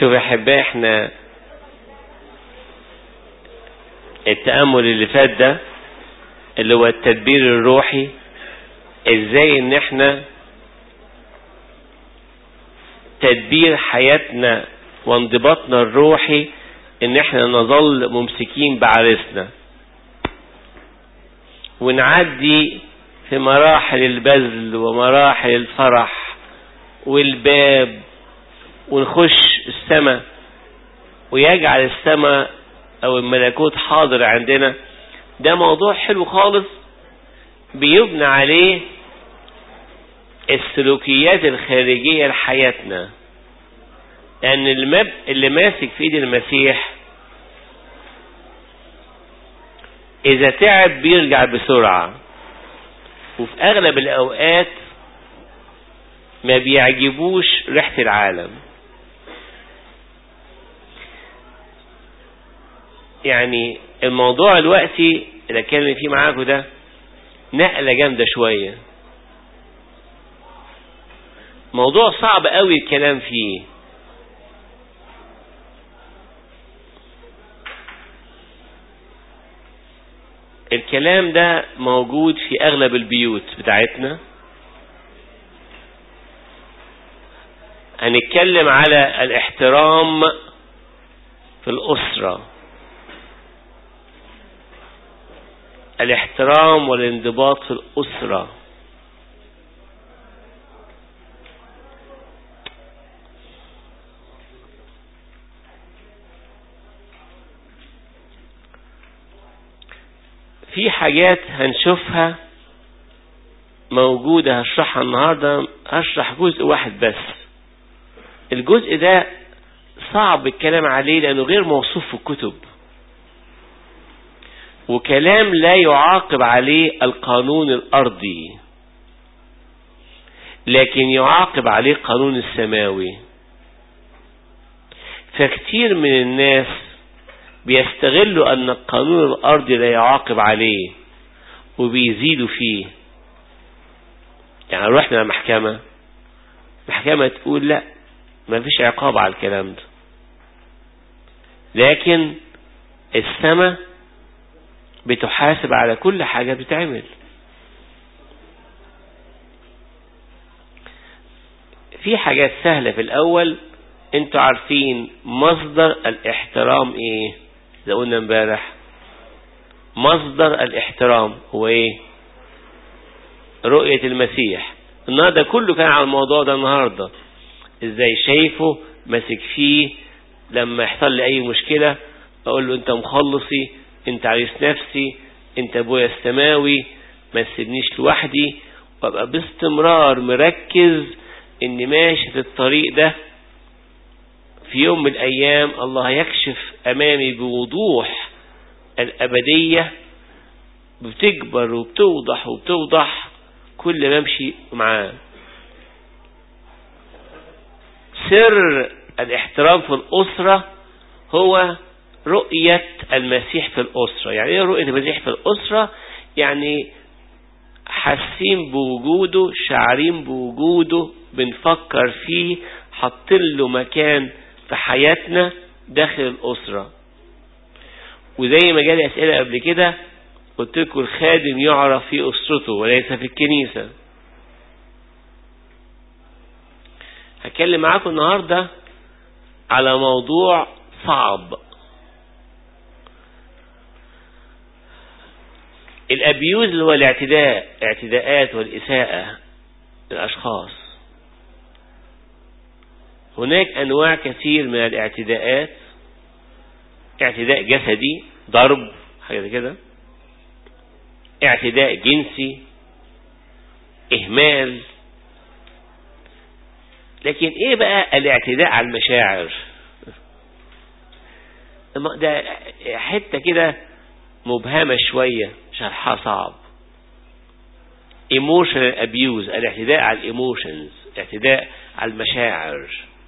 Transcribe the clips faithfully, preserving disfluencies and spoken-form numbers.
شوف يا احبائي، احنا التأمل اللي فات ده اللي هو التدبير الروحي، ازاي ان احنا تدبير حياتنا وانضباطنا الروحي ان احنا نظل ممسكين بعرسنا ونعدي في مراحل البذل ومراحل الفرح والباب ونخش السماء، ويجعل السماء او الملكوت حاضر عندنا. ده موضوع حلو خالص بيبنى عليه السلوكيات الخارجية لحياتنا، لأن المب... اللي ماسك في ايد المسيح إذا تعب بيرجع بسرعة، وفي أغلب الأوقات ما بيعجبوش ريحة العالم. يعني الموضوع الوقتي اللي اتكلم فيه معاكم ده نقلة جامدة شوية، موضوع صعب قوي الكلام فيه. الكلام ده موجود في أغلب البيوت بتاعتنا. هنتكلم على الاحترام في الأسرة، الاحترام والانضباط في الأسرة. في حاجات هنشوفها موجودة هشرحها النهاردة، هشرح جزء واحد بس. الجزء ده صعب الكلام عليه لأنه غير موصوف في الكتب، وكلام لا يعاقب عليه القانون الأرضي، لكن يعاقب عليه قانون السماوي. فكتير من الناس بيستغلوا أن القانون الأرضي لا يعاقب عليه وبيزيدوا فيه. يعني رحنا للمحكمة، المحكمة تقول لا، ما فيش عقاب على الكلام ده، لكن السماء بتحاسب على كل حاجة بتعمل. في حاجات سهلة في الأول. انتوا عارفين مصدر الاحترام ايه؟ زي قلنا امبارح، مصدر الاحترام هو ايه؟ رؤية المسيح. النهارده كله كان على الموضوع ده. النهارده ازاي شايفه ماسك فيه، لما يحصل لي اي مشكلة اقول له انت مخلصي، انت عريس نفسي، انت ابويا السماوي، ما تسيبنيش لوحدي، وابقى باستمرار مركز اني ماشي في الطريق ده. في يوم من الايام الله يكشف امامي بوضوح الابدية، بتكبر وبتوضح وبتوضح كل ما امشي معاه. سر الاحترام في الأسرة هو رؤية المسيح في الأسرة. يعني ايه رؤية المسيح في الأسرة؟ يعني حاسين بوجوده، شعرين بوجوده، بنفكر فيه، حاطين له مكان في حياتنا داخل الأسرة. وزي ما جالي أسئلة قبل كده قلت لكم الخادم يعرف في أسرته وليس في الكنيسة. هتكلم معاكم النهاردة على موضوع صعب، الأبيوز اللي هو الاعتداء، اعتداءات والإساءة للأشخاص. هناك أنواع كثير من الاعتداءات. اعتداء جسدي، ضرب، حاجة كده، اعتداء جنسي، إهمال. لكن ايه بقى الاعتداء على المشاعر؟ ده حتة كده مبهمة شوية، شرحها صعب. emotional abuse، الاعتداء على الايموشنز، الاعتداء على المشاعر.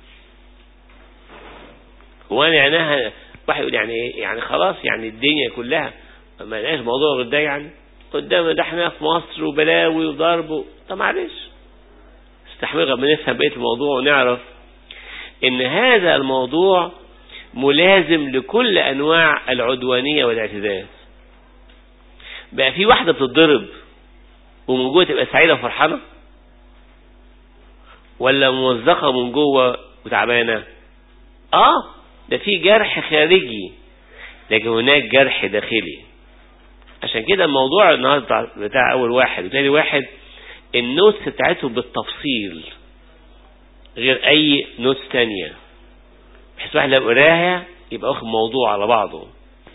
وانا معناها واحد يقول يعني ايه؟ يعني خلاص يعني الدنيا كلها ما لقاش موضوع غير ده؟ يعني قدامنا ده احنا في مصر وبلاوي وضرب. طب معلش استحمل، ربنا نفهم بقية الموضوع ونعرف. ان هذا الموضوع ملازم لكل انواع العدوانية والاعتداء. بقى في واحدة بتتضرب ومن جوه تبقى سعيدة وفرحانة، ولا موزقة من جوه وتعبانة؟ اه ده في جرح خارجي، لكن هناك جرح داخلي. عشان كده الموضوع النهارده بتاع اول واحد وتاني واحد النوتس بتاعتهم بالتفصيل غير اي نوتس تانية، بحيث واحد لو قراها يبقى واخد موضوع على بعضه.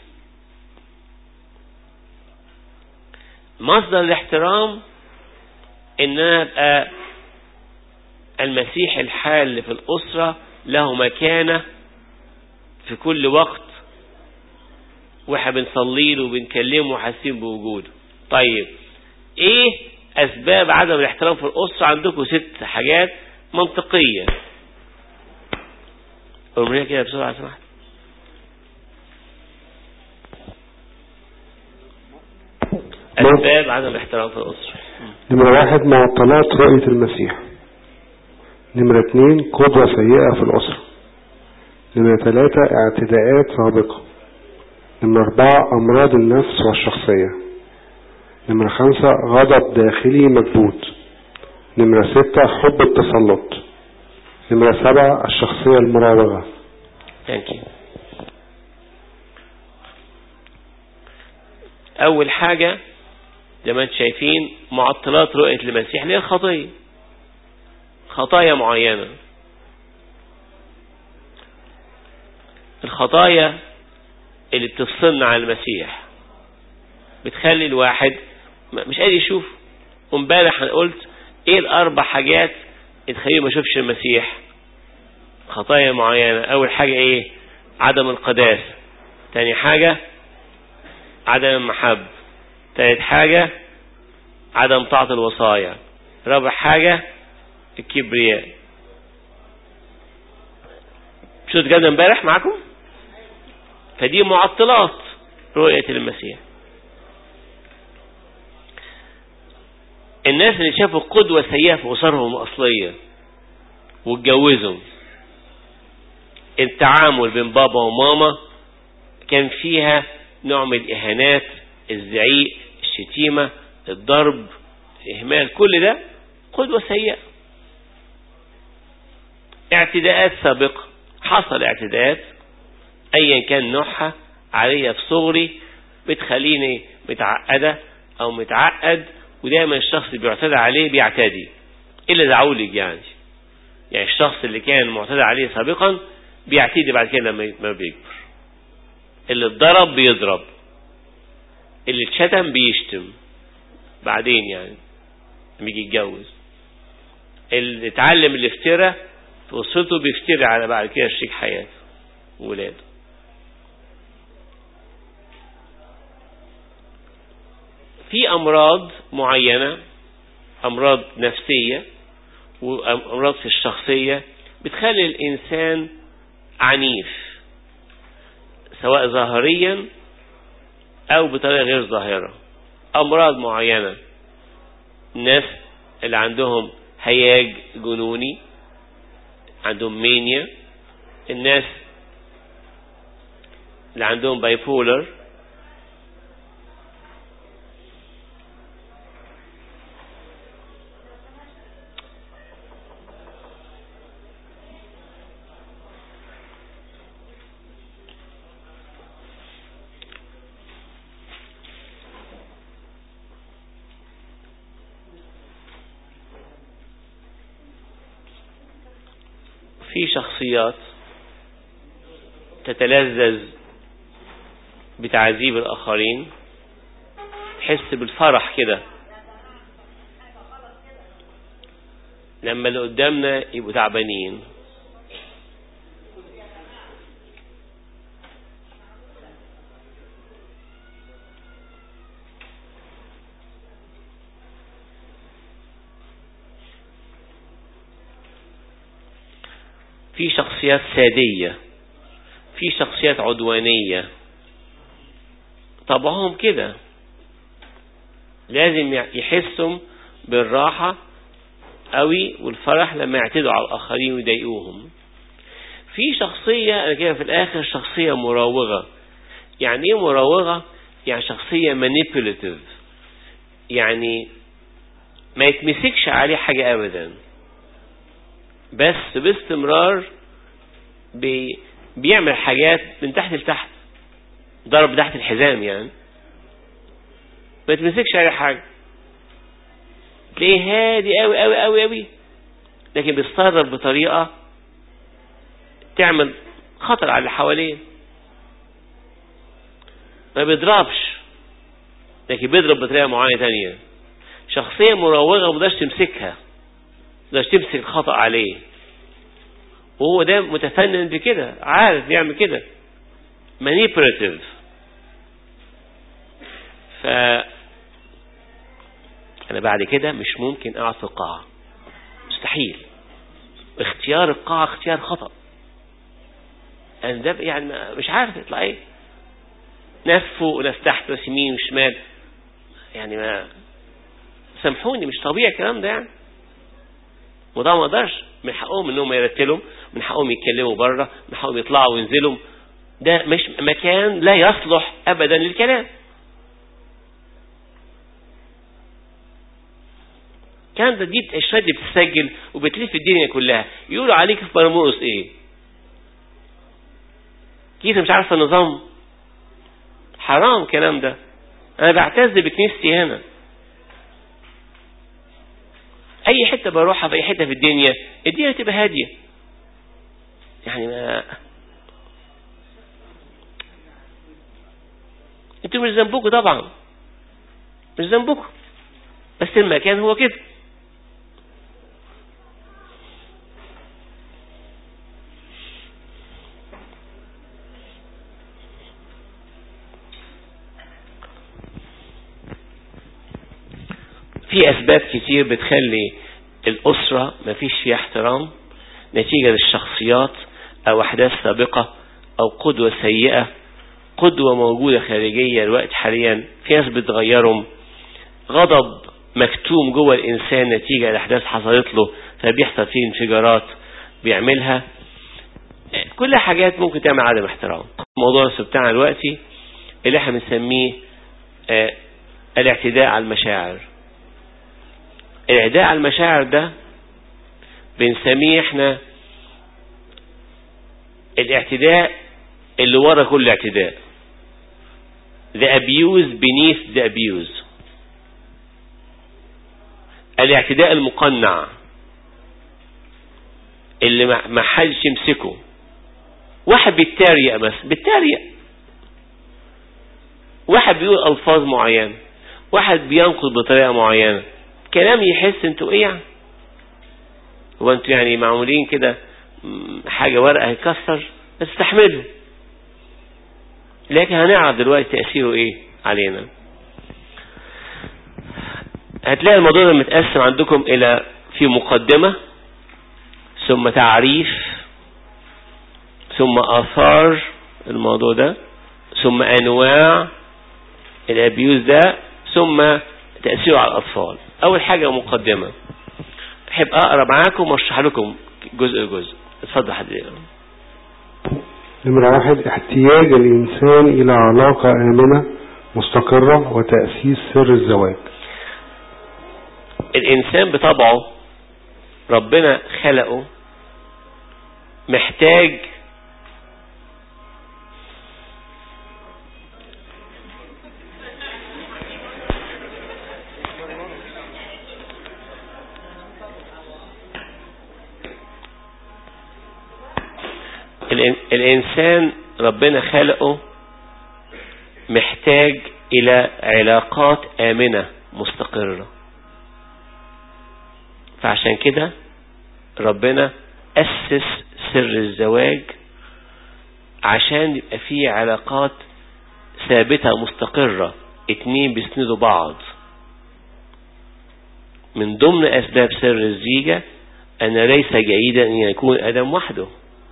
مصدر الاحترام ان انا ابقى المسيح الحال في الاسرة له مكانة في كل وقت، واحنا بنصلي له وبنكلمه وحاسين بوجوده. طيب ايه اسباب عدم الاحترام في الاسرة؟ عندكم ست حاجات منطقية، قولوا كده بسرعة سمحت. اسباب عدم الاحترام في الاسرة: نمرة واحد معطلات رؤية المسيح. نمرة اتنين قدوة سيئة في الاسرة. نمرة ثلاثة اعتداءات سابقة. نمرة أربعة أمراض النفس والشخصية. نمرة خمسة غضب داخلي مكبوت. نمرة ستة حب التسلط. نمرة سبعة الشخصية المراوغة. Thank you. أول حاجة زي ما انتم شايفين معطلات رؤية المسيح اللي هي الخطية، خطايا معينة. الخطايا اللي بتفصلنا عن المسيح بتخلي الواحد مش قادر يشوف. وامبارح انا قلت ايه الاربع حاجات اللي تخليه ما يشوفش المسيح؟ خطايا معينة. اول حاجة ايه؟ عدم القداسة. تاني حاجة عدم المحبة. تالت حاجة عدم طاعة الوصايا. رابع حاجة الكبرياء. شو تجد امبارح معكم؟ فدي معطلات رؤية المسيح. الناس اللي شافوا قدوة سيئة في أسرهم الأصلية واتجوزوا، التعامل بين بابا وماما كان فيها نوع من الإهانات، الزعيق، الشتيمة، الضرب، الإهمال، كل ده قدوة سيئة. اعتداءات سابقة، حصل اعتداءات ايا كان نوعها عليا في صغري بتخليني متعقدة او متعقد، ودايما الشخص اللي بيعتدى عليه بيعتدي الا دعولك. يعني يعني الشخص اللي كان معتدى عليه سابقا بيعتدي بعد كده لما بيكبر. اللي اتضرب بيضرب، اللي اتشتم بيشتم بعدين يعني لما يجي يتجوز، اللي اتعلم الافتراء في أسرته بيفتري على بعد كده شريك حياته وولاده. في أمراض معينة، أمراض نفسية وأمراض في الشخصية بتخلي الإنسان عنيف، سواء ظاهريا أو بطريقة غير ظاهرة. أمراض معينة، الناس اللي عندهم هياج جنوني، عندهم مانيا، الناس اللي عندهم بايبولر، في شخصيات تتلذذ بتعذيب الآخرين، تحس بالفرح كده لما اللي قدامنا يبقوا تعبانين. في شخصيات سادية، في شخصيات عدوانية، طبعهم كده لازم يحسوا بالراحة قوي والفرح لما يعتدوا على الآخرين ويضايقوهم. في شخصية أنا كده في الآخر شخصية مراوغة. يعني إيه مراوغة؟ يعني شخصية manipulative، يعني ما يتمسكش عليه حاجة أبدا، بس باستمرار بي بيعمل حاجات من تحت لتحت، ضرب تحت الحزام، يعني ما يتمسكش عليه حاجة، تلاقيه هادي قوي قوي قوي قوي، لكن بيتصرف بطريقة تعمل خطر على اللي حواليه. ما بيضربش، لكن بيضرب بطريقة معينة تانية. شخصية مراوغة مقدرش تمسكها، مقدرش تمسك الخطأ عليه، وهو ده متفنن بكده، عارف يعمل كده، manipulative. ف أنا بعد كده مش ممكن أقعد في القاعة، مستحيل. اختيار القاعة اختيار خطأ، أنا ده يعني مش عارف يطلع إيه، ناس فوق وناس تحت وناس يمين وشمال، يعني ما سامحوني مش طبيعي الكلام ده يعني. وده ما اقدرش، من حقهم انهم يرتلوا، من حقهم يتكلموا بره، من حقهم يطلعوا وينزلوا، ده مش مكان لا يصلح ابدا للكلام. كان ده دي الشهادة دي بتسجل وبتلف الدنيا كلها، يقولوا عليك في برموس ايه، كيف مش عارفه النظام. حرام الكلام ده. انا بعتز بكنيستي هنا، اي حتة بروحها في اي حتة في الدنيا الدنيا تبقى هادية، يعني ما انتوا مش ذنبكم طبعا، مش ذنبكم، بس المكان هو كده. في أسباب كتير بتخلي الأسرة ما فيش فيها احترام، نتيجة للشخصيات أو أحداث سابقة أو قدوة سيئة، قدوة موجودة خارجية الوقت حاليا، في ناس بتغيرهم، غضب مكتوم جوه الإنسان نتيجة لأحداث حصلت له فبيحصل فيه انفجارات بيعملها. كل حاجات ممكن تعمل عدم احترام. الموضوع بتاعنا دلوقتي اللي احنا بنسميه اه الاعتداء على المشاعر. الاعتداء على المشاعر ده بنسميه احنا الاعتداء اللي ورا كل اعتداء، the abuse beneath the abuse. الاعتداء المقنع اللي ما حدش يمسكه. واحد بيتريق بس بيتريق، واحد بيقول الفاظ معينه، واحد بينقد بطريقه معينه، كلام يحس انتوا ايه يعني، هو انتوا يعني معمولين كده حاجه ورقه هيكسر، بس استحملوا. لكن هنعرف دلوقتي تاثيره ايه علينا. هتلاقي الموضوع ده متقسم عندكم الى في مقدمه، ثم تعريف، ثم آثار الموضوع ده، ثم أنواع الأبيوز ده، ثم تأثيره على الأطفال. أول حاجة مقدمة، أحب أقرأ معاكم وأشرح لكم جزء جزء. اتفضل حضرتك. نمرة واحد، احتياج الإنسان إلى علاقة آمنة مستقرة وتأسيس سر الزواج. الإنسان بطبعه ربنا خلقه محتاج الإنسان ربنا خلقه محتاج إلى علاقات آمنة مستقرة. فعشان كده ربنا أسس سر الزواج عشان يبقى فيه علاقات ثابتة مستقرة، اتنين بيسندوا بعض. من ضمن أسباب سر الزيجة أن ليس جيدا أن يكون آدم وحده،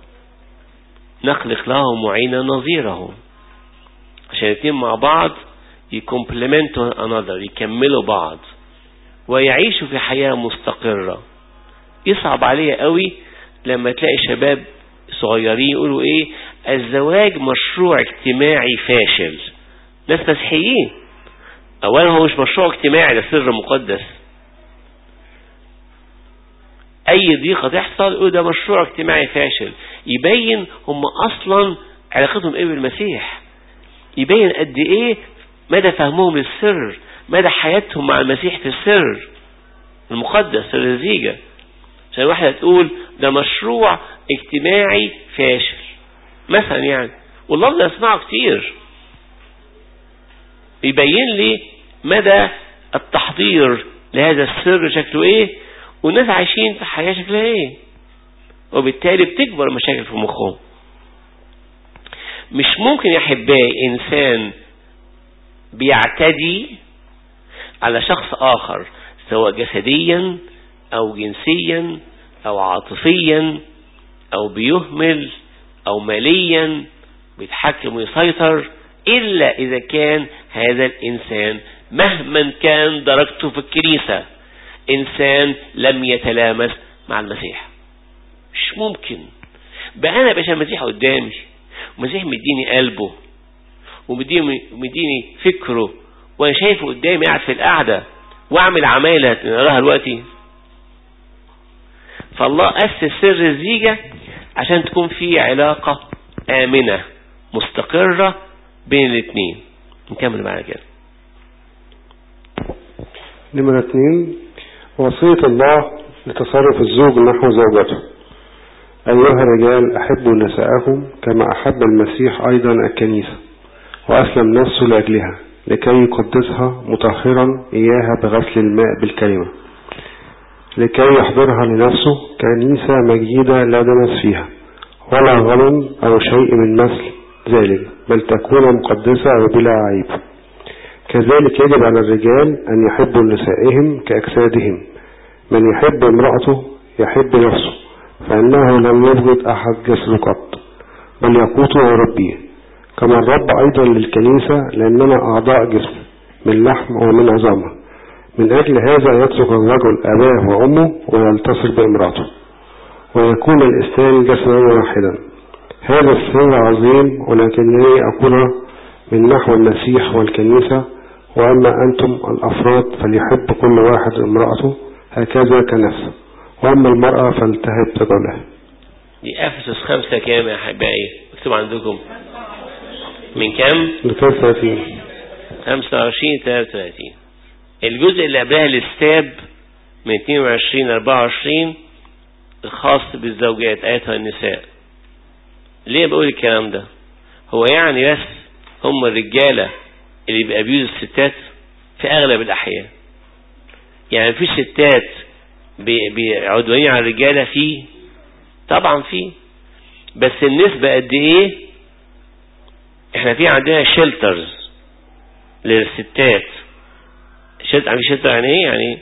نخلق له معينا نظيره، عشان الاثنين مع بعض يكمبلمنتوا another، يكملوا بعض ويعيشوا في حياة مستقرة. يصعب عليه قوي لما تلاقي شباب صغيرين يقولوا ايه؟ الزواج مشروع اجتماعي فاشل. ناس مسيحيين. اولا هو مش مشروع اجتماعي، ده سر مقدس. اي ضيقة تحصل يقول ده مشروع اجتماعي فاشل. يبين هم اصلا علاقتهم ايه بالمسيح، يبين قد ايه مدى فهمهم للسر، مدى حياتهم مع المسيح في السر المقدس، سر الزيجة. عشان واحدة تقول ده مشروع اجتماعي فاشل مثلا يعني، والله ده اسمعه كتير. يبين لي مدى التحضير لهذا السر شكله ايه، والناس عايشين في حياة شكلها ايه، وبالتالي بتكبر مشاكل في مخهم. مش ممكن يا حبايبي انسان بيعتدي على شخص اخر سواء جسديا او جنسيا او عاطفيا او بيهمل او ماليا بيتحكم ويسيطر، الا اذا كان هذا الانسان مهما كان درجته في الكنيسة انسان لم يتلامس مع المسيح. مش ممكن بقى انا باشا المسيح قدامي، المسيح مديني قلبه ومديني فكره وانا شايفه قدامي قاعد في القعدة واعمل عمالة نراها دلوقتي. فالله أسس سر الزيجة عشان تكون في علاقة آمنة مستقرة بين الاثنين. نكمل معنا كده. نمرة اثنين، وصية الله لتصرف الزوج نحو زوجته. أيها الرجال أحبوا نساءكم كما أحب المسيح أيضا الكنيسة وأسلم نفسه لأجلها لكي يقدسها مطهرا إياها بغسل الماء بالكلمة، لكي يحضرها لنفسه كنيسة مجيدة لا دنس فيها ولا غلم أو شيء من مثل ذلك، بل تكون مقدسة وبلا عيب. كذلك يجب على الرجال أن يحبوا نسائهم كأجسادهم. من يحب امرأته يحب نفسه، فإنه لم يبغض أحد جسده قط، بل يقوته ويربيه، كما الرب أيضا للكنيسة، لأننا أعضاء جسم من لحم ومن عظامه. من أجل هذا يترك الرجل أباه وأمه ويلتصق بامرأته ويكون الاثنان جسدا واحدا. هذا السر عظيم، ولكنني أقول من نحو المسيح والكنيسة. وأما أنتم الأفراد فليحب كل واحد امرأته هكذا كنفسه، وأما المرأة فلتهب رجلها. دي أفسس خمسة كام يا حبايبي؟ اكتب عندكم من كام؟ من ثلاثة وثلاثين خمسة وعشرين ثلاثة وثلاثين. الجزء اللي قبلها الاستاب من اثنين وعشرين أربعة وعشرين الخاص بالزوجات آياتها النساء. ليه بقول الكلام ده؟ هو يعني بس هم الرجالة اللي بيأبيوز الستات في أغلب الأحيان؟ يعني في ستات بعدوانية على الرجالة؟ فيه طبعا فيه، بس النسبة قد ايه؟ احنا في عندنا شيلترز للستات. شيلتر يعني شيلتر يعني ايه؟ يعني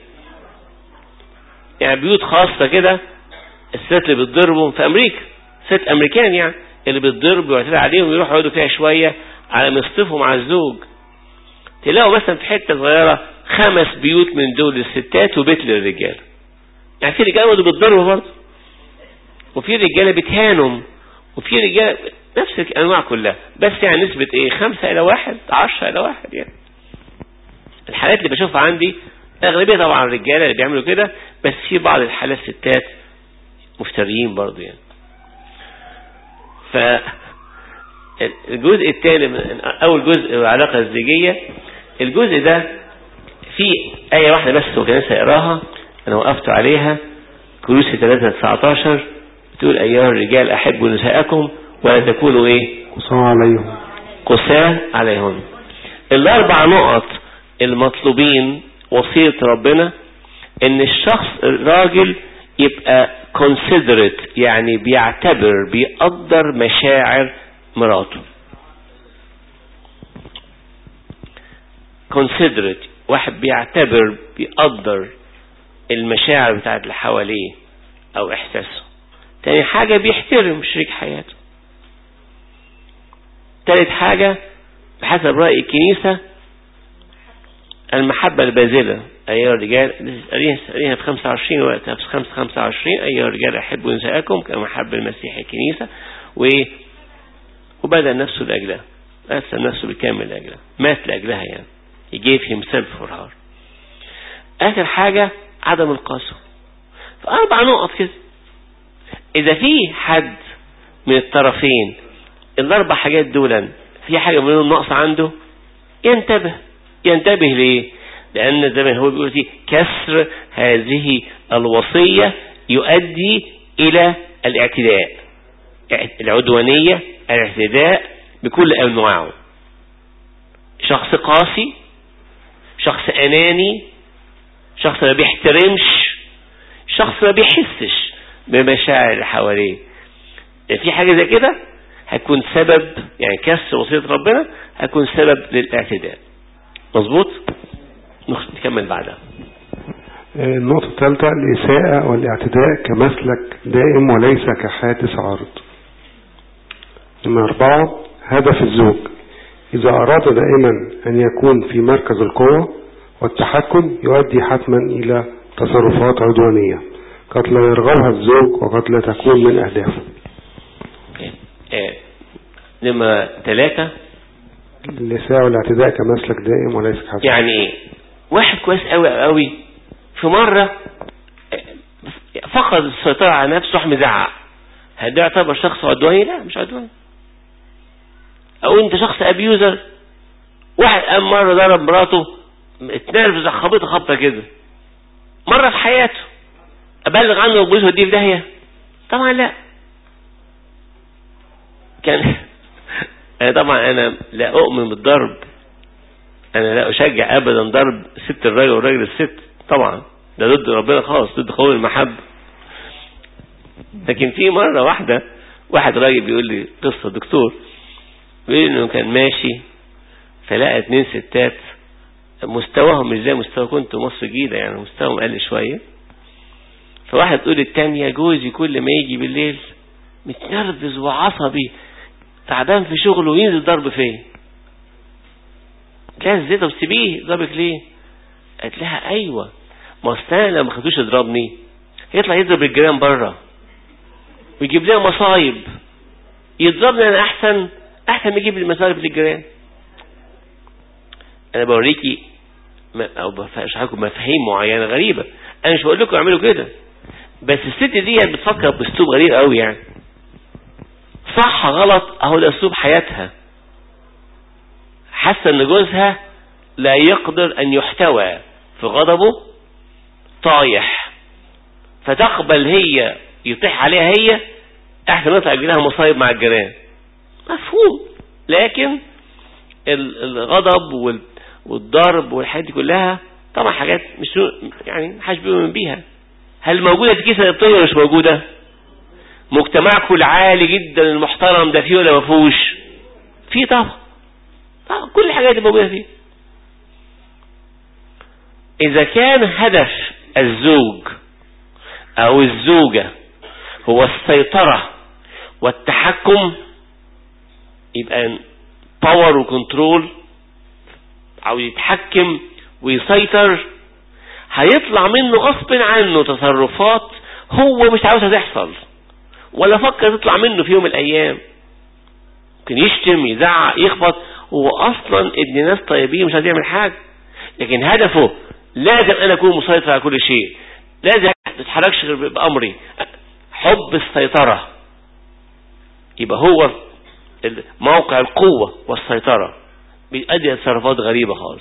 يعني بيوت خاصة كده الستات اللي بتضربهم في امريكا، ست امريكان يعني اللي بتضرب ويعتدى عليهم يروحوا يقعدوا فيها شوية على مصطفهم مع الزوج. تلاقوا مثلا في حتة صغيرة خمس بيوت من دول للستات وبيت للرجال. يعني في رجالة بتضربوا برضه، وفي رجالة بتهانهم، وفي رجالة نفس الأنواع كلها، بس يعني نسبة ايه؟ خمسة إلى واحد، عشرة إلى واحد. يعني الحالات اللي بشوفها عندي أغلبية طبعا الرجالة اللي بيعملوا كده، بس في بعض الحالات ستات مفتريين برضه يعني. فالجزء الثاني من أول جزء العلاقة الزوجية، الجزء ده في آية واحدة بس وكان سيقراها أنا وقفت عليها، كولوسي ثلاثة تسعة عشر، بتقول أيها الرجال أحبوا نساءكم ولا تكونوا إيه؟ قساة عليهم قساة عليهم. الأربع نقط المطلوبين وصية ربنا إن الشخص الراجل يبقى considerate، يعني بيعتبر بيقدر مشاعر مراته. considerate، واحد بيعتبر بيقدر المشاعر بتاعت اللي حواليه أو إحساسه. تاني حاجة بيحترم شريك حياته. تالت حاجة بحسب رأي الكنيسة المحبة الباذلة أيها الرجال، قرينا في خمسة وعشرين وقتها في خمسة خمسة وعشرين أيها الرجال أحبوا نساءكم كما حب المسيح الكنيسة و وبذل نفسه لأجلها، أسلم نفسه بالكامل لأجلها، مات لأجلها يعني he gave himself for her. آخر حاجة عدم القسوة. فأربع نقط كده. إذا في حد من الطرفين الأربع حاجات دولا في حاجة منهم نقص عنده ينتبه. ينتبه ليه؟ لأن زي ما هو بيقول فيه كسر هذه الوصية يؤدي إلى الاعتداء، العدوانية، الاعتداء بكل أنواعه. شخص قاسي، شخص أناني، شخص ما بيحترمش، شخص ما بيحسش بمشاعر اللي حواليه. في حاجة زي كده هتكون سبب، يعني كسر وصية ربنا هتكون سبب للاعتداء. مظبوط؟ نكمل بعدها. النقطة الثالثة الإساءة والاعتداء كمسلك دائم وليس كحادث عارض. نمرة أربعة هدف الزوج إذا أراد دائما أن يكون في مركز القوة والتحكم يؤدي حتما إلى تصرفات عدوانية قد لا يرغبها الزوج وقد لا تكون من أهدافه. نمرة ثلاثة الإساءة والاعتداء كمسلك دائم وليس كحادث. يعني إيه؟ واحد كويس قوي قوي في مرة فقد السيطرة على نفسه راح مزعق، هل ده يعتبر شخص عدواني؟ لا مش عدواني. او انت شخص ابيوزر، واحد قام مرة ضرب مراته اتنرفز خبطه خبطة كده مرة في حياته، ابلغ عنه وبوليس وديه في داهية؟ طبعا لا. كان انا طبعا انا لا اؤمن بالضرب، انا لا اشجع ابدا ضرب ست الراجل والراجل الست، طبعا ده ضد ربنا خالص، ضد قانون المحبة. لكن في مرة واحدة واحد راجل بيقول لي قصة دكتور، بيقول انه كان ماشي فلقى اتنين ستات مستواهم مش زي مستوى كنت مصر جديدة، يعني مستواهم قل شوية. فواحد تقول التانية جوزي كل ما يجي بالليل متنرفز وعصبي تعبان في شغله وينزل ضرب فيه. قالت لها ازاي طب سيبيه ضربك ليه؟ قالت لها ايوه ما استنى لما خدوش يضربني يطلع يضرب الجيران بره ويجيب لنا مصايب، يضربني انا احسن احسن ما يجيب لي مصايب للجيران. انا بوريكي او بشرح لكم مفاهيم معينه غريبه، انا مش بقول لكم اعملوا كده، بس الست دي بتفكر باسلوب غريب قوي، يعني صح غلط اهو ده اسلوب حياتها. حاسه ان جوزها لا يقدر ان يحتوى في غضبه طايح، فتقبل هي يطيح عليها هي احسن ما يطلع يجيلها مصايب مع الجيران. مفهوم. لكن الغضب والضرب والحاجات دي كلها طبعا حاجات مش يعني محدش بيؤمن بيها. هل موجوده في كيس الطين ولا مش موجوده؟ مجتمعكم العالي جدا المحترم ده فيه ولا ما فيهوش؟ فيه طبعا. طبعا كل الحاجات دي موجوده فيه. اذا كان هدف الزوج او الزوجة هو السيطرة والتحكم، يبقى باور وكنترول، او يتحكم ويسيطر، هيطلع منه غصب عنه تصرفات هو مش عاوزها تحصل ولا فكر تطلع منه في يوم من الايام. ممكن يشتم يزعق يخبط، هو اصلا ابن ناس طيبين مش عايز يعمل حاجة، لكن هدفه لازم انا اكون مسيطر على كل شيء، لازم ما تتحركش غير بامري، حب السيطرة. يبقى هو موقع القوة والسيطرة بيؤدي لتصرفات غريبة خالص.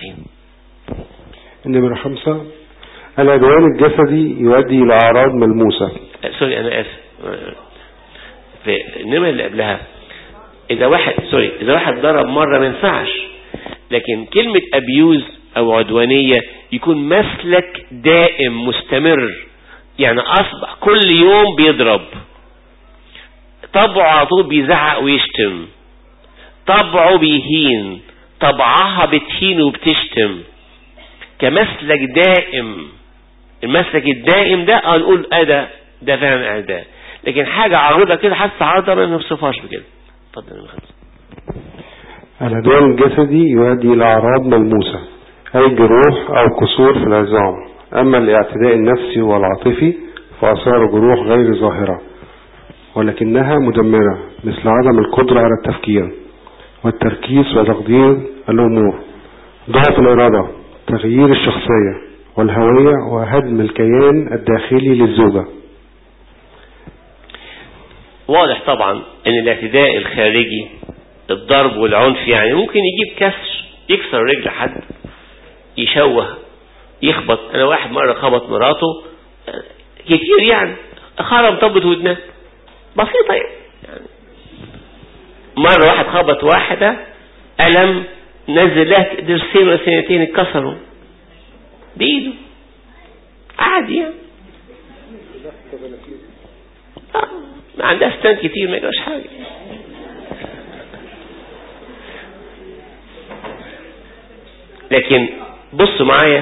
النمرة خمسة العدوان الجسدي يؤدي إلى أعراض ملموسة. سوري أنا آسف، في النمرة اللي قبلها إذا واحد سوري إذا واحد ضرب مرة ما ينفعش، لكن كلمة أبيوز أو عدوانية يكون مسلك دائم مستمر، يعني أصبح كل يوم بيضرب، طبعه على طول بيزعق ويشتم، طبعه بيهين، طبعها بتهين وبتشتم، كمسلك دائم. المسلك الدائم ده هنقول اه ده ده فعلا اعداء، لكن حاجة عارضة كده حاسة عارضة ما نوصفهاش بكده. اتفضل يا خمسة. العدوان الجسدي يؤدي إلى أعراض ملموسة أي جروح أو كسور في العظام. أما الاعتداء النفسي والعاطفي فأثار جروح غير ظاهرة ولكنها مدمرة، مثل عدم القدرة على التفكير والتركيز وتقدير الأمور، ضعف الإرادة، تغيير الشخصية والهوية، وهدم الكيان الداخلي للزوجة. واضح طبعا ان الاعتداء الخارجي الضرب والعنف يعني ممكن يجيب كسر، يكسر رجل حد، يشوه، يخبط. انا واحد مرة خبط مراته كتير يعني، خرم طبت ودنه بسيطة يعني. مرة واحد خبط واحدة ألم نزل لها درسين وسنتين اتكسروا بإيده عادي يعني. آه. ما عندها ستان كتير ما يجراش حاجة. لكن بصوا معايا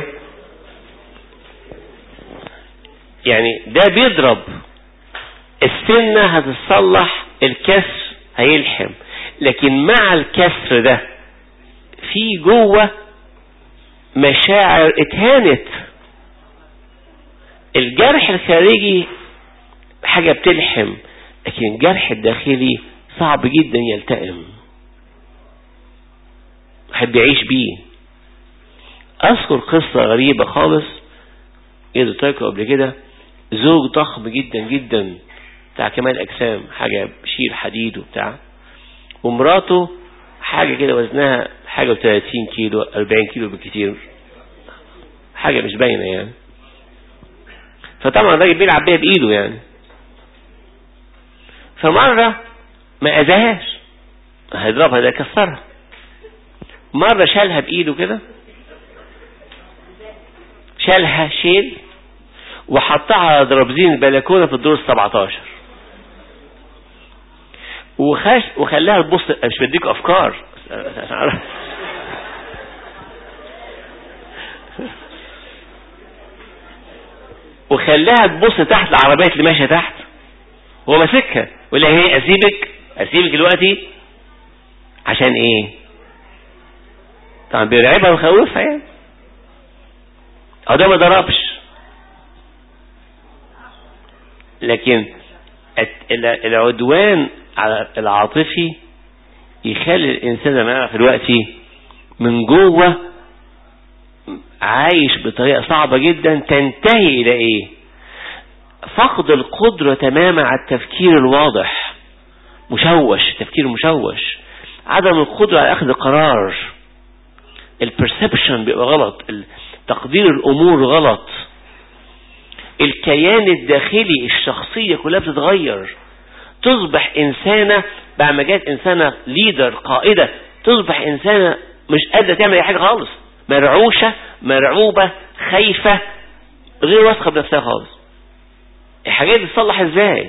يعني ده بيضرب السنة هتتصلح، الكسر هيلحم، لكن مع الكسر ده في جوه مشاعر اتهانت. الجرح الخارجي حاجة بتلحم، لكن الجرح الداخلي صعب جدا يلتئم، حد يعيش بيه. اذكر قصة غريبة خالص قلتلكوا قبل كده. زوج ضخم جدا جدا بتاع كمال اجسام، حاجة بشيل حديد وبتاع، ومراته حاجة كده وزنها حاجة وثلاثين كيلو أربعين كيلو بالكثير، حاجة مش باينة يعني. فطبعا الراجل بيلعب بيها بإيده يعني. فمرة ما أذاهاش، هيضربها ده كسرها. مرة شالها بإيده كده، شالها شيل وحطها على درابزين البلكونة في الدور السبعتاشر، وخش وخلاها تبص. مش بديك أفكار وخلاها تبص تحت العربيات اللي ماشية تحت، هو ماسكها ولا هي أسيبك أسيبك دلوقتي عشان إيه؟ طبعا بيرعبها وخوفها يعني. أو ده ما ضربش، لكن العدوان على العاطفي يخلي الإنسان ما في الوقت من جوه عايش بطريقة صعبة جدا، تنتهي إلى إيه؟ فقد القدرة تماما على التفكير الواضح، مشوش، تفكير مشوش، عدم القدرة على أخذ قرار، البرسبشن بيبقى غلط، تقدير الأمور غلط، الكيان الداخلي الشخصية كلها بتتغير، تصبح إنسانة بعد ما جات إنسانة ليدر قائدة، تصبح إنسانة مش قادرة تعمل أي حاجة خالص، مرعوشة مرعوبة خايفة غير واثقة بنفسها خالص. الحاجات دي تصلح ازاي؟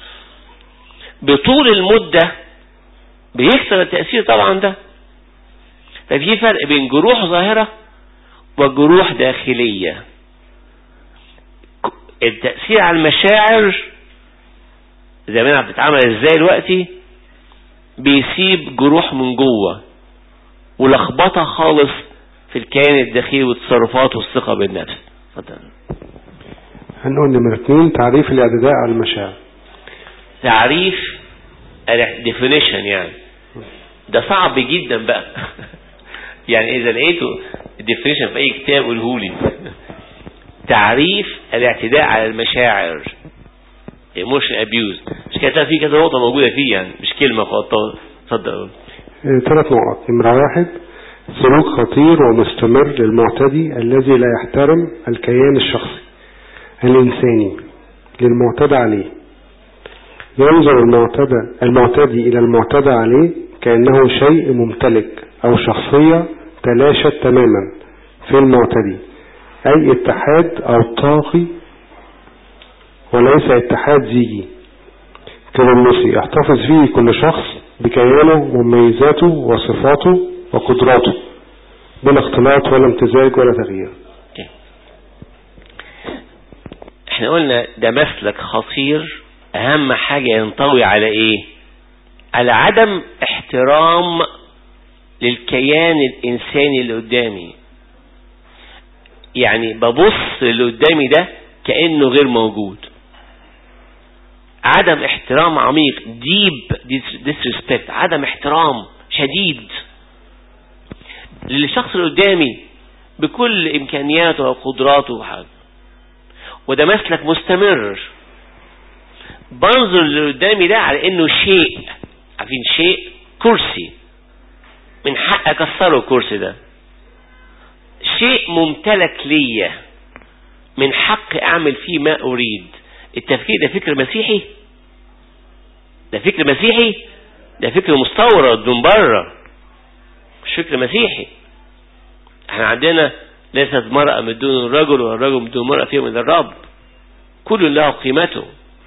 بطول المدة بيكسر التأثير طبعا ده. ففي فرق بين جروح ظاهرة وجروح داخلية. التأثير على المشاعر زي ما بتتعامل ازاي دلوقتي بيسيب جروح من جوه ولخبطة خالص في الكيان الداخلي والتصرفات والثقة بالنفس. اتفضل. هنقول نمرة اتنين تعريف الاعتداء على المشاعر. تعريف definition يعني ده صعب جدا بقى يعني اذا لقيته definition في اي كتاب قولهولي. تعريف الاعتداء على المشاعر emotion abuse، مش كده في كذا نقطة موجودة فيه يعني مش كلمة خطأ. اتفضل. ثلاث نقط. نمرة واحد سلوك خطير ومستمر للمعتدي الذي لا يحترم الكيان الشخصي الإنساني للمعتدى عليه. ينظر المعتدى المعتدي إلى المعتدى عليه كأنه شيء ممتلك أو شخصية تلاشت تماما في المعتدي، أي اتحاد أو طاغي وليس اتحاد زيجي كالنصي يحتفظ فيه كل شخص بكيانه ومميزاته وصفاته وقدراته بلا اختلاط ولا امتزاج ولا تغيير. احنا قلنا ده مسلك خطير، اهم حاجة ينطوي على ايه؟ على عدم احترام للكيان الانساني اللي قدامي. يعني ببص اللي قدامي ده كأنه غير موجود. عدم احترام عميق، deep disrespect، عدم احترام شديد للشخص اللي قدامي بكل امكانياته وقدراته وحاجه. وده مسلك مستمر. بنظر اللي قدامي ده على انه شيء، عارفين شيء، كرسي من حق اكسره الكرسي ده، شيء ممتلك ليا من حق اعمل فيه ما اريد. التفكير ده فكر مسيحي؟ ده فكر مسيحي؟ ده فكر مستورد من بره، مش فكر مسيحي. احنا عندنا ليست مرأة من دون الرجل والرجل من دون مرأة فيه من الرب، كل له قيمته.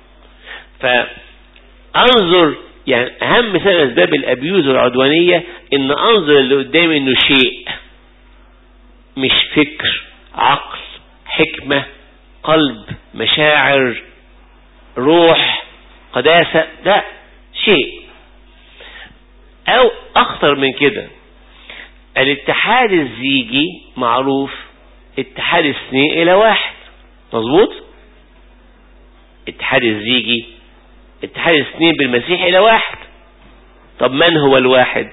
فانظر، يعني اهم سبب اسباب الابيوز والعدوانية ان انظر اللي قدامي انه شيء، مش فكر، عقل، حكمة، قلب، مشاعر، روح، قداسة. ده شيء. او اخطر من كده، الاتحاد الزيجي معروف اتحاد اثنين الى واحد، مظبوط؟ اتحاد الزيجي اتحاد اثنين بالمسيح الى واحد. طب من هو الواحد؟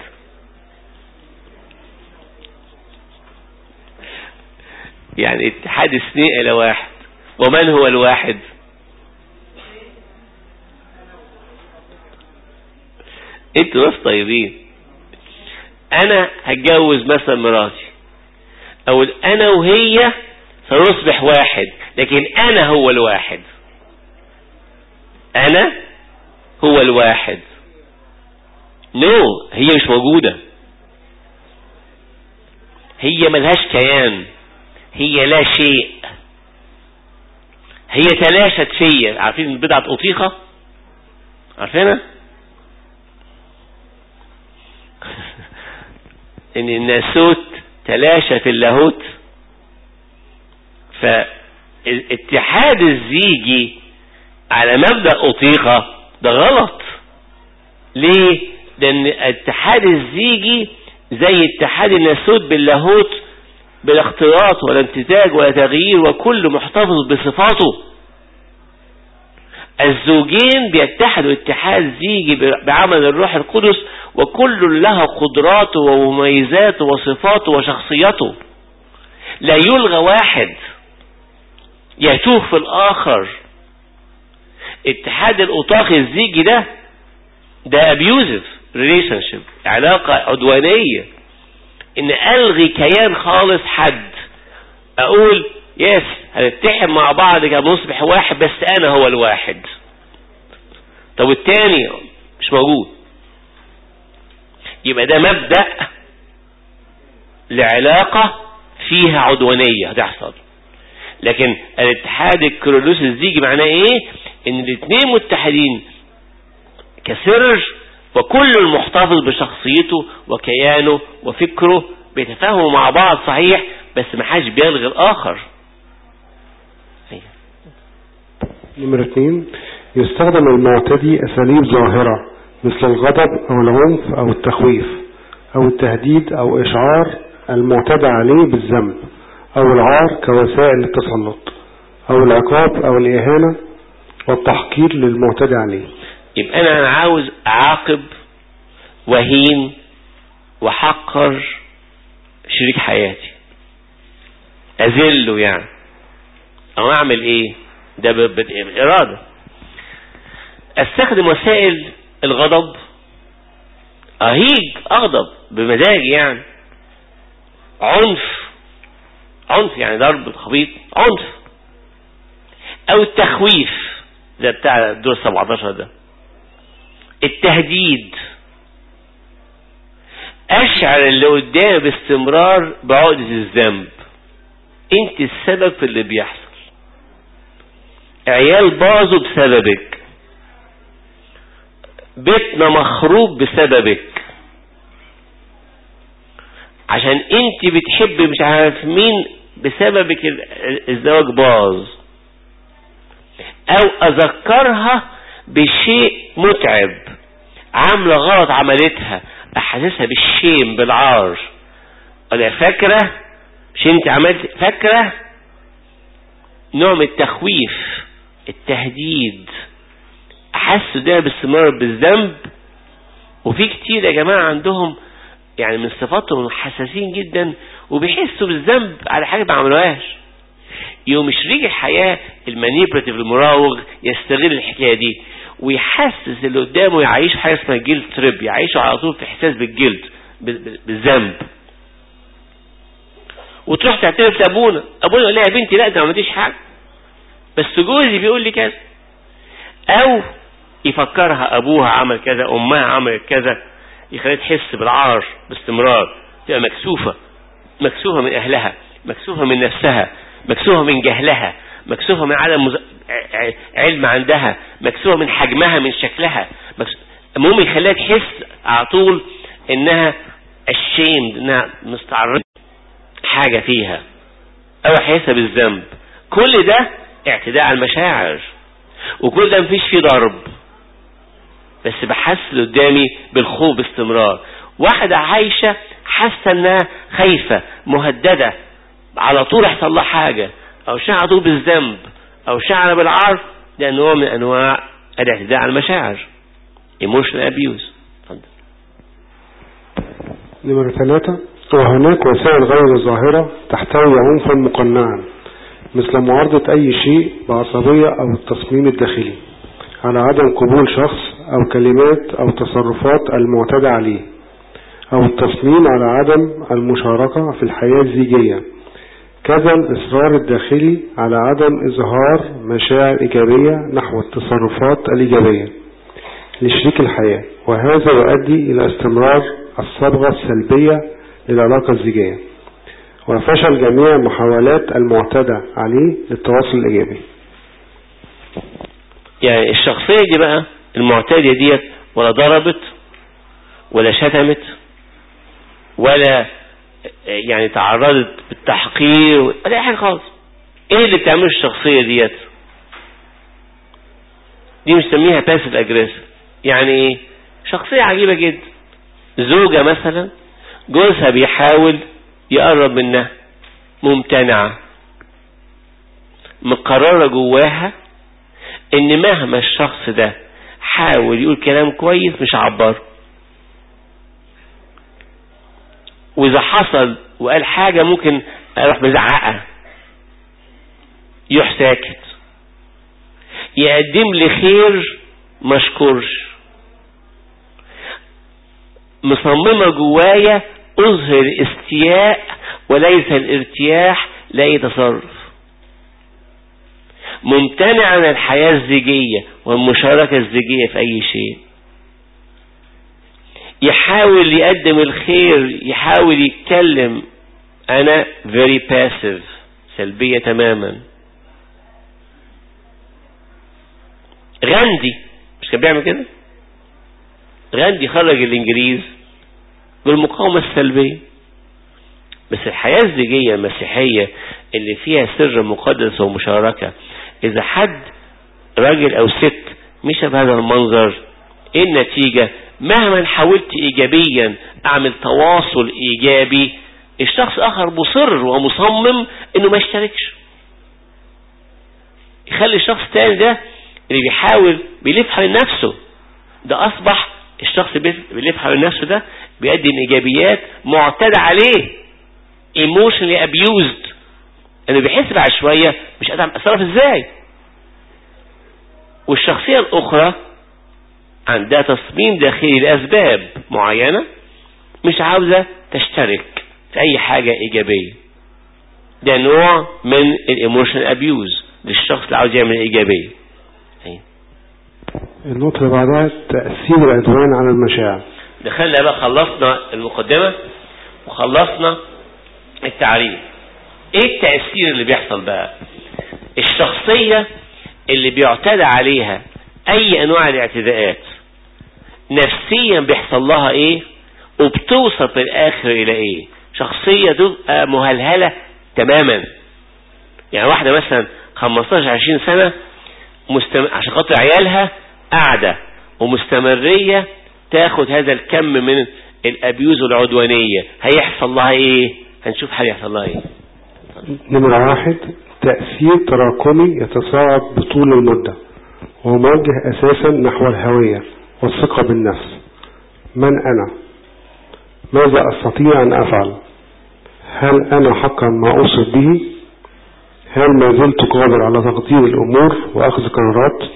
يعني اتحاد اثنين الى واحد، ومن هو الواحد؟ انتوا ناس طيبين. انا هتجوز مثلا مراتي، او انا وهي سنصبح واحد، لكن انا هو الواحد. انا هو الواحد. نو no. هي مش موجودة، هي ملهاش كيان، هي لا شيء، هي تلاشت فيا. عارفين بدعة أطيخة؟ عارفينها؟ ان الناسوت تلاشى في اللاهوت. فالاتحاد الزيجي على مبدأ أطيخة ده غلط. ليه؟ لأن الاتحاد الزيجي زي اتحاد الناسوت باللاهوت بلا اختلاط ولا امتزاج ولا تغيير، وكل محتفظ بصفاته. الزوجين بيتحدوا اتحاد زيجي بعمل الروح القدس، وكل له قدراته ومميزاته وصفاته وشخصيته. لا يلغى واحد يتوه في الآخر. اتحاد الأطاخي الزيجي ده ده abusive relationship، علاقة عدوانية. ان ألغي كيان خالص حد، أقول يس هنتحد مع بعض كمصبح واحد، بس أنا هو الواحد، طب التاني مش موجود. يبقى ده مبدأ لعلاقة فيها عدوانية هتحصل. لكن الاتحاد الكرولوس الزيجي معناه ايه؟ ان الاثنين متحدين كسر، وكل المحتفظ بشخصيته وكيانه وفكره بيتفاهموا مع بعض صحيح، بس ما حدش بيلغي الاخر. نمرة اثنين، يستخدم المعتدي اساليب ظاهرة مثل الغضب او العنف او التخويف او التهديد او اشعار المعتدى عليه بالذنب او العار كوسائل للتسلط او العقاب او الاهانة والتحقير للمعتدى عليه. يبقى انا عاوز اعاقب وهين وحقر شريك حياتي، اذله يعني، او اعمل ايه؟ ده بالإرادة. استخدم وسائل الغضب، اهيج اغضب بمزاجي يعني، عنف عنف يعني ضرب خبيط عنف، او التخويف زي بتاع الدور سبعتاشر ده، التهديد، اشعر اللي قدامي باستمرار بعقدة الذنب، انت السبب في اللي بيحصل، عيال باظوا بسببك، بيتنا مخروب بسببك، عشان انت بتحب مش عارف مين بسببك الزواج باظ. او اذكرها بشيء متعب، عاملة غلط عملتها، احسسها بالشيم بالعار. انا فاكرة مش انت عملت، فاكرة نوع من التخويف، التهديد، حسوا ده باستمرار بالذنب. وفي كتير يا جماعة عندهم يعني من صفاتهم حساسين جدا وبيحسوا بالذنب على حاجة ما عملوهاش. يوم شريك الحياة المانيبراتيف المراوغ يستغل الحكاية دي ويحسس اللي قدامه، يعيش حاجة اسمها جيلد تريب، يعيشه على طول في احساس بالجلد بالذنب. وتروح تعترف لابونا، ابونا يقول لها يا بنتي لا ده ما عملتيش حاجة، بس جوزي بيقول لي كذا. او يفكرها ابوها عمل كذا، امها عملت كذا، يخليها تحس بالعار باستمرار، تبقى مكسوفة، مكسوفة من اهلها، مكسوفة من نفسها، مكسوفة من جهلها، مكسوفة من عدم مز... علم عندها، مكسوفة من حجمها، من شكلها. مكسوفة. المهم يخليها تحس على طول انها ashamed، انها مستعرضة حاجة فيها، او حاسة بالذنب. كل ده اعتداء على المشاعر، وكل ده مفيش فيه ضرب، بس بحس اللي قدامي بالخوف باستمرار. واحدة عايشة حاسة انها خايفة مهددة، على طول يحصل لها حاجة، او شعر طول بالذنب، او شعر بالعار، ده نوع من انواع الاعتداء على المشاعر، emotional abuse. نمرة ثلاثة، وهناك وسائل غير ظاهرة تحتوي عنفا مقنعا، مثل معارضة أي شيء بعصبية أو التصميم الداخلي على عدم قبول شخص أو كلمات أو تصرفات المعتدى عليه، أو التصميم على عدم المشاركة في الحياة الزيجية. كذا الإصرار الداخلي على عدم إظهار مشاعر إيجابية نحو التصرفات الإيجابية لشريك الحياة، وهذا يؤدي إلى استمرار الصبغة السلبية للعلاقة الزيجية وفشل جميع المحاولات المعتدى عليه للتواصل الإيجابي. يعني الشخصية دي بقى المعتدية ديت ولا ضربت ولا شتمت ولا يعني تعرضت بالتحقير ولا حاجة خالص. ايه اللي بتعمله الشخصية ديت؟ دي مسميها باسيف اجريسيف. يعني ايه؟ شخصية عجيبة جدا. زوجة مثلا جوزها بيحاول يقرب منها، ممتنعة، مقررة جواها ان مهما الشخص ده حاول يقول كلام كويس مش عبره، واذا حصل وقال حاجة ممكن اروح بزعقها، يروح ساكت، يقدم لي خير مشكورش، مصممة جوايا اظهر استياء وليس الارتياح لاي تصرف، ممتنع عن الحياة الزيجية والمشاركة الزيجية في اي شيء، يحاول يقدم الخير، يحاول يتكلم، انا very passive، سلبية تماما. غاندي مش كان بيعمل كده؟ غاندي خرج الانجليز بالمقاومة السلبية. بس الحياة الزيجية المسيحية اللي فيها سر مقدس ومشاركة، اذا حد راجل او ست مشى بهذا المنظر، ايه النتيجة؟ مهما حاولت ايجابيا اعمل تواصل ايجابي، الشخص اخر مصر ومصمم انه ما يشتركش، يخلي الشخص الثاني ده اللي بيحاول بيلف حول نفسه، ده اصبح الشخص بيلف حول نفسه ده بيقدم ايجابيات معتدى عليه، emotionally abused، انه بيحس بعد شوية مش قادر اتصرف ازاي. والشخصية الاخرى عندها تصميم داخلي لأسباب معينة مش عاوزة تشترك في أي حاجة إيجابية. ده نوع من الإيموشن أبيوز للشخص اللي عاوز يعمل إيجابية. النقطة اللي بعدها تأثير العدوان على المشاعر. دخلنا بقى، خلصنا المقدمة وخلصنا التعريف. إيه التأثير اللي بيحصل بقى؟ الشخصية اللي بيعتدى عليها أي أنواع الاعتداءات نفسيا بيحصل لها ايه، وبتوصل في الاخر الى ايه؟ شخصية تبقى مهلهلة تماما. يعني واحدة مثلا خمستاشر عشرين سنة مستم... عشان خاطر عيالها قاعدة ومستمرية تاخد هذا الكم من الابيوز والعدوانية، هيحصل لها ايه؟ هنشوف هيحصل لها ايه. نمرة واحد، تأثير تراكمي يتصاعد بطول المدة وموجه أساسا نحو الهوية والثقة بالنفس. من أنا؟ ماذا أستطيع أن أفعل؟ هل أنا حقا ما أوصف به؟ هل ما زلت قادر على تقدير الأمور وأخذ قرارات؟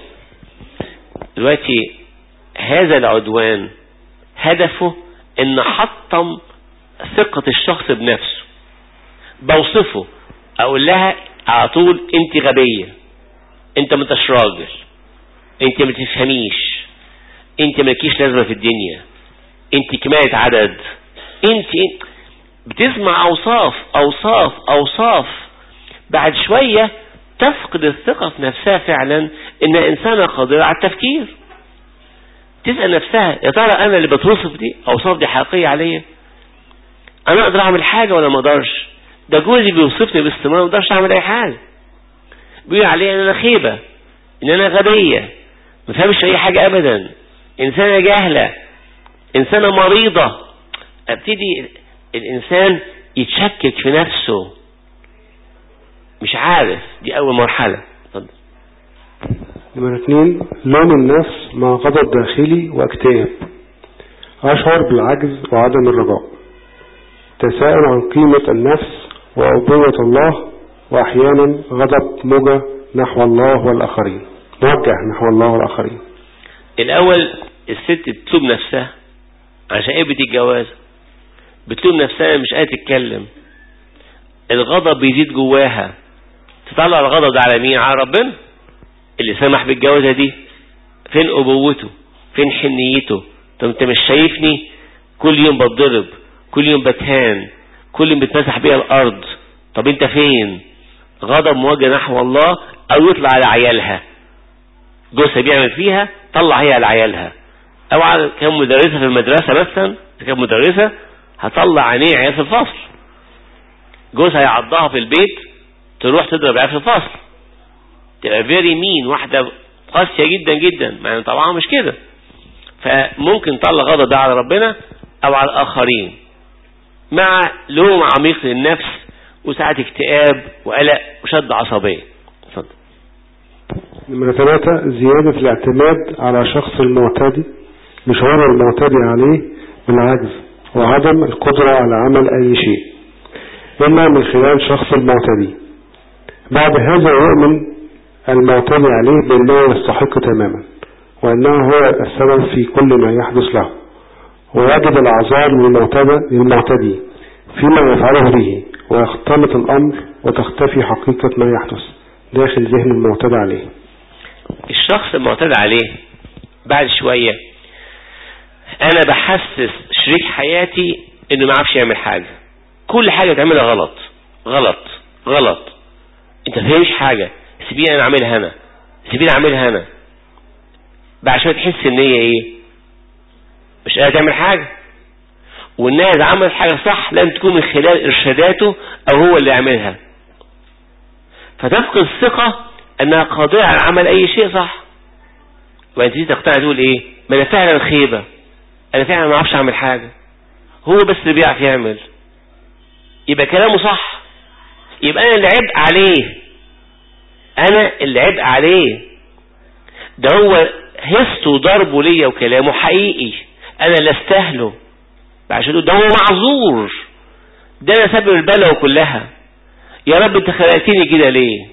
دلوقتي هذا العدوان هدفه ان حطم ثقة الشخص بنفسه. بوصفه اقول لها على طول انت غبية، انت متش راجل، انت ما تفهميش، انت مالكيش لازمة في الدنيا، انت كمالة عدد، انت بتسمع اوصاف اوصاف اوصاف. بعد شوية تفقد الثقة في نفسها فعلا ان انسانة قادرة على التفكير. تسأل نفسها يا ترى انا اللي بتوصف دي اوصاف دي حقيقية عليا؟ انا اقدر اعمل حاجة ولا ما اقدرش؟ ده جوزي بيوصفني باستمرار ما اقدرش اعمل اي حاجة، بيقول عليا ان انا خيبة، ان انا غبية، ما فهمش اي حاجة ابدا، انسانة جاهلة، انسانة مريضة. ابتدي الانسان يتشكك في نفسه، مش عارف. دي اول مرحلة. اتفضل. نمرة اثنين، لوم النفس مع غضب داخلي واكتئاب. اشعر بالعجز وعدم الرجاء، تساؤل عن قيمة النفس وأبوة الله، واحيانا غضب موجة نحو الله والاخرين موجه نحو الله والاخرين. الاول الست بتلوم نفسها عشان ايه بتتجوز، بتلوم نفسها مش قادرة تتكلم، الغضب بيزيد جواها، تطلع الغضب ده على مين؟ على ربنا اللي سمح بالجوازة دي. فين أبوته؟ فين حنيته؟ طب انت مش شايفني كل يوم بتضرب، كل يوم بتهان، كل يوم بتمسح بيها الأرض؟ طب انت فين؟ غضب موجه نحو الله. او يطلع على عيالها، جوزها بيعمل فيها طلع هي على عيالها. او على كان مدرسة في المدرسة مثلا، كان مدرسة هطلع عينيه عيال في الفصل، جوزها يعضها في البيت تروح تضرب عيال في الفصل، تبقى فيري مين، واحدة قاسية جدا جدا. يعني طبعا مش كده. فممكن تطلع غضب ده على ربنا او على الاخرين مع لوم عميق للنفس وساعات اكتئاب وقلق وشد عصبية. اتفضل. نمرة ثلاثة، زيادة الاعتماد على شخص المعتدي بشعور المعتدي عليه بالعجز وعدم القدرة على عمل أي شيء إلا من خلال شخص المعتدي. بعد هذا يؤمن المعتدي عليه بأنه يستحق تماما وأنه هو السبب في كل ما يحدث له، ويجد الأعذار للمعتدي فيما يفعله به، ويختلط الأمر وتختفي حقيقة ما يحدث داخل ذهن المعتدى عليه. الشخص المعتدى عليه بعد شوية أنا بحسس شريك حياتي إنه ما عارفش يعمل حاجة، كل حاجة تعملها غلط غلط غلط، أنت فهمش حاجة، سيبيني أنا أعملها أنا، سيبيني أعملها أنا. بعد شوية تحس إن هي إيه؟ مش قادرة تعمل حاجة، وإنها إذا عملت حاجة صح لم تكون من خلال إرشاداته أو هو اللي يعملها، فتفقد الثقة أنها قادرة على عمل أي شيء صح. وأنت تيجي تقتنع تقول إيه؟ ما أنا فعلا خيبة، أنا فعلا ما أعرفش أعمل حاجة، هو بس اللي بيعرف يعمل. يبقى كلامه صح، يبقى أنا اللي عبء عليه، أنا اللي عبء عليه. ده هو هسته وضربه ليا وكلامه حقيقي، أنا اللي استهله. عشان ده هو معذور، ده أنا سبب البلاوة كلها. يا رب أنت خلقتني كده ليه؟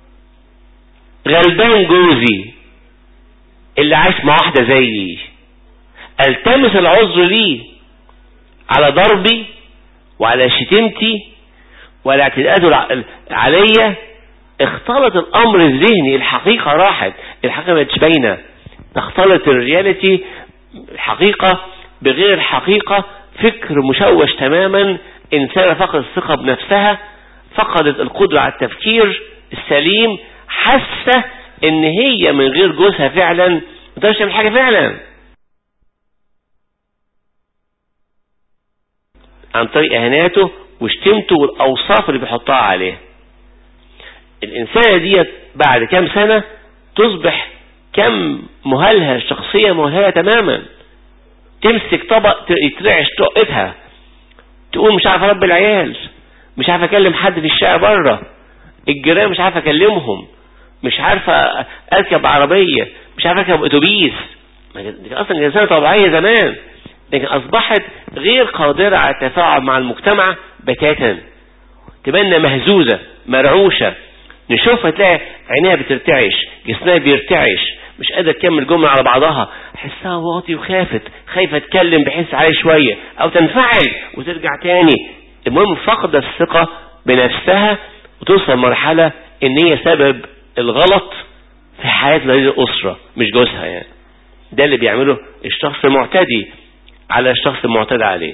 غلبان جوزي اللي عايش مع واحدة زيي، التمس العذر ليه على ضربي وعلى شتمتي وعلى اعتداءاته عليا. اختلط الامر الذهني، الحقيقة راحت، الحقيقة ما بقتش باينة، اختلط الرياليتي الحقيقة بغير الحقيقة، فكر مشوش تماما. انسانة فقدت الثقة بنفسها، فقدت القدرة على التفكير السليم، حاسة ان هي من غير جوزها فعلا ما تقدرش تعمل حاجة فعلا، عن طريق اهاناته وشتمته والاوصاف اللي بيحطها عليه. الانسانة دي بعد كام سنة تصبح كم مهلهة، شخصية مهلهة تماما، تمسك طبق يترعش طاقتها، تقول مش عارف اربي العيال، مش عارف اكلم حد في الشارع بره، الجيران مش عارف اكلمهم، مش عارف اركب عربية، مش عارف اركب اتوبيس. دي اصلا انسانة طبيعية زمان، لكن اصبحت غير قادرة على التفاعل مع المجتمع بتاتا، تبنى مهزوزة مرعوشة، نشوفها تلاقي عينيها بترتعش، جسمها بيرتعش، مش قادرة تكمل جملة على بعضها، حسها واطي وخافت، خايفة تكلم بحس عليه شوية او تنفعل وترجع تاني. المهم فقدت الثقة بنفسها وتوصل مرحلة ان هي سبب الغلط في حياة هذه الاسرة مش جوزها. يعني ده اللي بيعمله الشخص المعتدي على الشخص المعتدى عليه.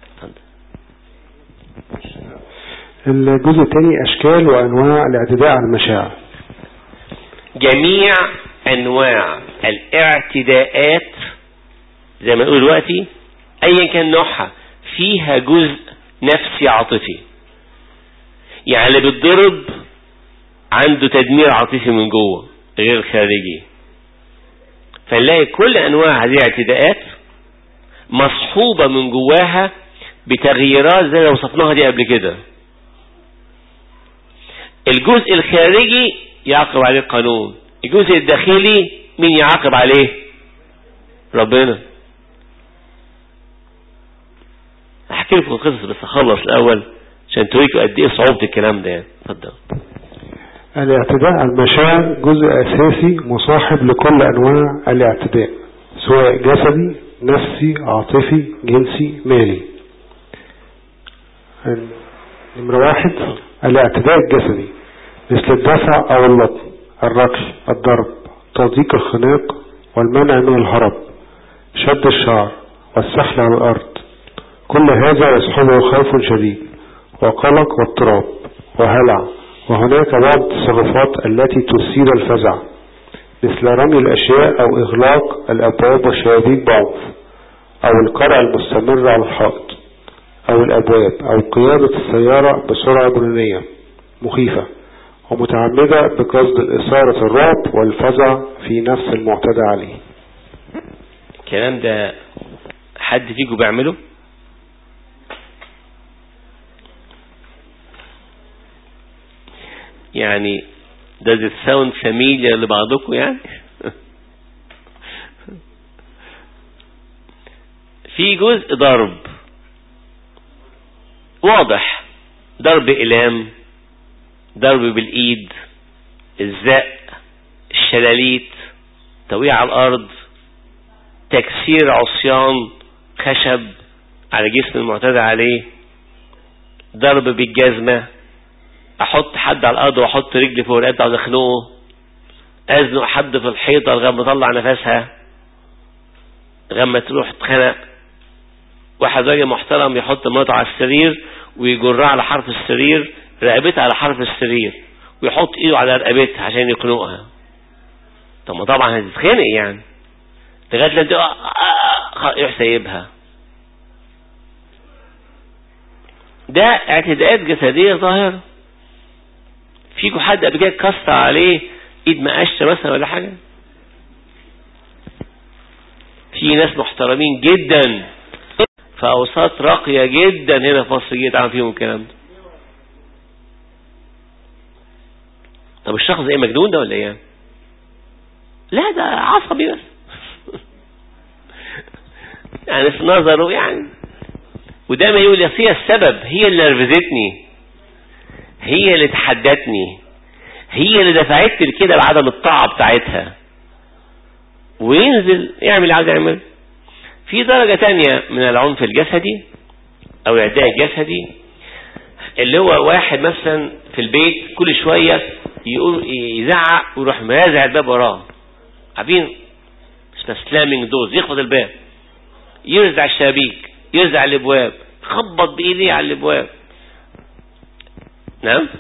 الجزء الثاني اشكال وانواع الاعتداء على المشاعر. جميع انواع الاعتداءات زي ما نقول دلوقتي ايا كان نوعها فيها جزء نفسي عاطفي. يعني اللي بيتضرب عنده تدمير عاطفي من جوه غير خارجي. فنلاقي كل انواع هذه الاعتداءات مصحوبة من جواها بتغييرات زي ما وصفناها دي قبل كده. الجزء الخارجي يعاقب عليه القانون، الجزء الداخلي مين يعاقب عليه؟ ربنا. احكي لكم القصص بس اخلص الاول عشان توريكم قد ايه صعوبة الكلام ده. يعني اتفضل. الاعتداء على المشاعر جزء اساسي مصاحب لكل انواع الاعتداء، سواء جسدي، نفسي، عاطفي، جنسي، مالي. نمرة واحد الاعتداء الجسدي مثل الدفع او اللطم، الركش، الضرب، تضييق الخناق والمنع من الهرب، شد الشعر والسحل على الارض. كل هذا يصحبه خوف شديد وقلق واضطراب وهلع. وهناك بعض التصرفات التي تثير الفزع مثل رمي الاشياء او اغلاق الابواب والشبابيك بعنف، او القرع المستمر على الحائط او الابواب، او قيادة السيارة بسرعة جنونية مخيفة ومتعمدة بقصد اثارة الرعب والفزع في نفس المعتدى عليه. الكلام ده حد فيكم بيعمله؟ يعني does it sound familiar لبعضكم يعني؟ في جزء ضرب واضح، ضرب إلام، ضرب بالإيد، الزق، الشلاليت، توقيع على الأرض، تكسير عصيان خشب على جسم المعتدى عليه، ضرب بالجزمة، احط حد على الارض واحط رجلي فوق رقبته عاوز اخنقه، ازنق حد في الحيطه لغايه ما اطلع نفسها لغايه ما تروح تخنق. واحد راجل محترم يحط مراته على السرير ويجرها على حرف السرير، رقبتها على حرف السرير، ويحط ايده على رقبتها عشان يخنقها. طب ما طبعا هتتخنق يعني لغايه لما يروح سايبها. ده اعتداءات جسديه ظاهره. فيكم حد قبل كده كسر عليه ايد مقشه مثلا ولا حاجه؟ في ناس محترمين جدا في اوساط راقيه جدا هنا في مصر جيت عامل فيهم الكلام ده. طب الشخص ايه مجنون ده ولا ايه؟ لا ده عصبي بس يعني في نظره يعني. وده ما يقول هي السبب، هي اللي نرفزتني، هي اللي تحدتني، هي اللي دفعتني لكده بعدم الطاعة بتاعتها، وينزل يعمل اللي عايز يعمل. في درجة تانية من العنف الجسدي او الاعتداء الجسدي اللي هو واحد مثلا في البيت كل شوية يقول يزعق ويروح مرازع الباب وراه، عارفين اسمها سلامينج دوز، يخبط الباب، يرزع الشبابيك، يرزع الابواب، خبط بايديه على الابواب، نعم،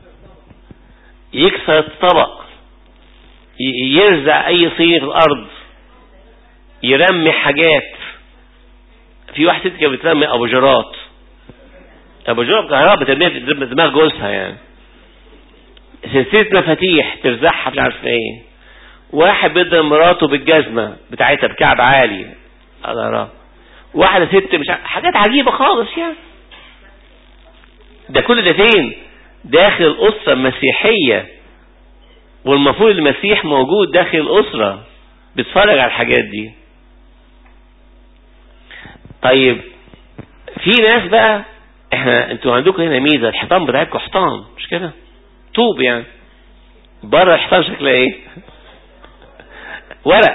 يكسر الطبق، يرزع اي صينية في الارض، يرمي حاجات. في واحد ست كانت بترمي ابوجرات، ابوجرات كهرباء بترميها في دماغ جوزها يعني، سلسلة مفاتيح ترزعها مش عارف ايه. واحد بيضرب مراته بالجزمة بتاعتها بكعب عالي، واحدة ست مش عارف، حاجات عجيبة خالص يعني. ده كل ده فين؟ داخل الأسرة المسيحية، والمفروض المسيح موجود داخل الأسرة بيتفرج على الحاجات دي. طيب في ناس بقى، احنا انتوا عندكم هنا ميزة، الحيطان بتاعتكم حيطان مش كده، طوب يعني، بره الحيطان شكلها ايه؟ ورق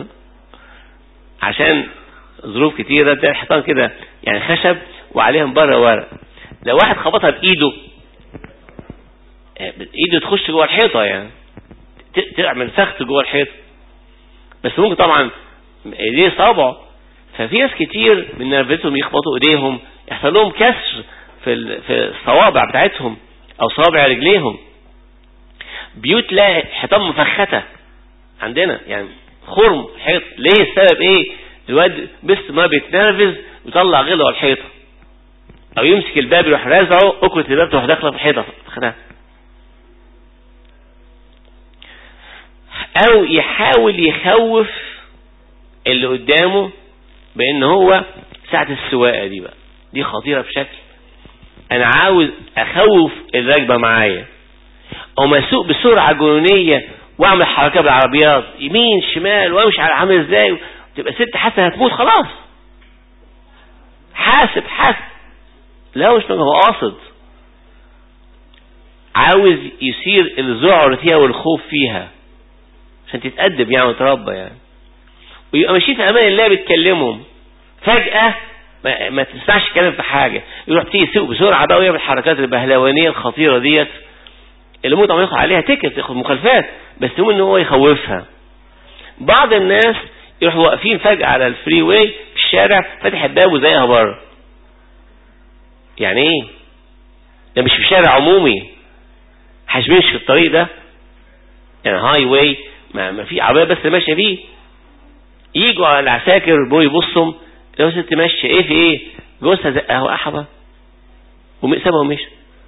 عشان ظروف كتيرة تلاقي الحيطان كده يعني خشب وعليهم بره ورق. لو واحد خبطها بايده، ايده تخش جوه الحيطة يعني تعمل سخط جوه الحيطة، بس ممكن طبعا ايديه صابعه. ففي ناس كتير من نرفتهم يخبطوا ايديهم يحصل لهم كسر في في الصوابع بتاعتهم او صوابع رجليهم. بيوت لا حيطان مفخته عندنا يعني خرم حيط. ليه؟ السبب ايه؟ الواد بس ما بيتنرفز ويطلع غله على الحيطه، او يمسك الباب يروح رازعه، اكره الباب تروح داخله في الحيطه خدها، او يحاول يخوف اللي قدامه بان هو ساعة السواقة دي بقى دي خطيرة بشكل. انا عاوز اخوف الراكبة معايا، او ما اسوق بسرعة جنونية واعمل حركة بالعربيات يمين شمال وامشي على عامل ازاي، تبقى ست حاسة هتموت خلاص. حاسب حاسب لا مش هو قاصد، عاوز يصير الذعر فيها والخوف فيها عشان تتأدب يعني وتربى يعني، ويبقى ماشي في امان الله بيتكلمهم. فجأة ما, ما تسمعش كلام في حاجة، يروح تيجي يسوق بسرعة بقى ويعمل الحركات البهلوانية الخطيرة ديت اللي ممكن ياخد عليها تيكت، ياخد مخالفات، بس يقوم ان هو يخوفها. بعض الناس يروحوا واقفين فجأة على الفري واي في الشارع فاتح الباب وزيها بره. يعني ايه؟ ده مش في شارع عمومي، هشمش في الطريق ده يعني هاي واي ما, ما في عربية بس ماشية فيه. يجوا على العساكر بوي يبصهم لو ست ماشية ايه في ايه، جوزها زقها وقحبة ومقسمها ومشي.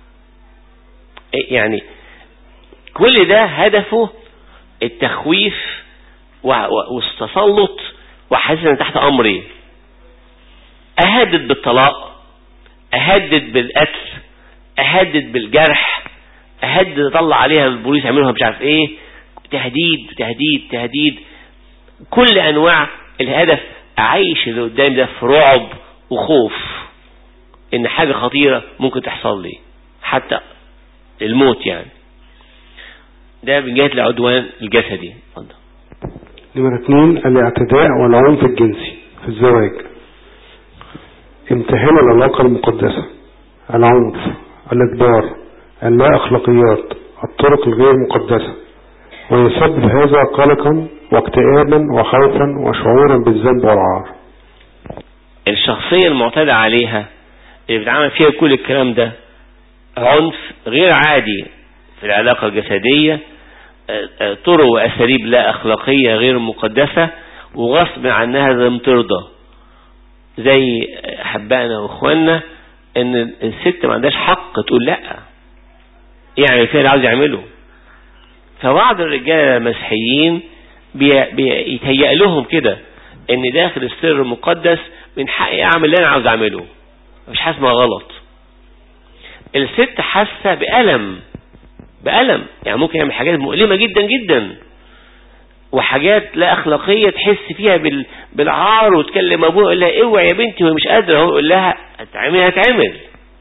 يعني كل ده هدفه التخويف والتسلط وحاسس ان تحت امري. اهدد بالطلاق، اهدد بالقتل، اهدد بالجرح، اهدد اطلع عليها البوليس يعملوها مش عارف ايه، تهديد تهديد تهديد كل انواع. الهدف اعيش اللي قدامي ده في رعب وخوف ان حاجة خطيرة ممكن تحصل لي حتى الموت يعني. ده من جهة العدوان الجسدي. نمرة اثنين الاعتداء والعنف الجنسي في الزواج. امتهان العلاقة المقدسة، العنف، الإجبار، اللا أخلاقيات، الطرق الغير مقدسة، ويسبب هذا قلقا واكتئابا وخوفا وشعورا بالذنب والعار. الشخصية المعتدى عليها اللي بتعمل فيها كل الكلام ده عنف غير عادي في العلاقة الجسدية، طرق وأساليب لا أخلاقية غير مقدسة، وغصب عنها لم ترضى. زي حبائنا واخواننا ان الست ما عندهاش حق تقول لا، يعني فيها اللي عاوز يعمله. فبعض الرجال المسيحيين بيتهيأ لهم كده ان داخل السر المقدس من حقي اعمل اللي انا عاوز اعمله، مش حاسس غلط. الست حاسه بألم بألم يعني ممكن يعمل حاجات مؤلمة جدا جدا وحاجات لا أخلاقية تحس فيها بالعار، وتكلم أبوها يقول لها اوعي يا بنتي وهي مش قادرة، هو يقول لها هتعمل هتعمل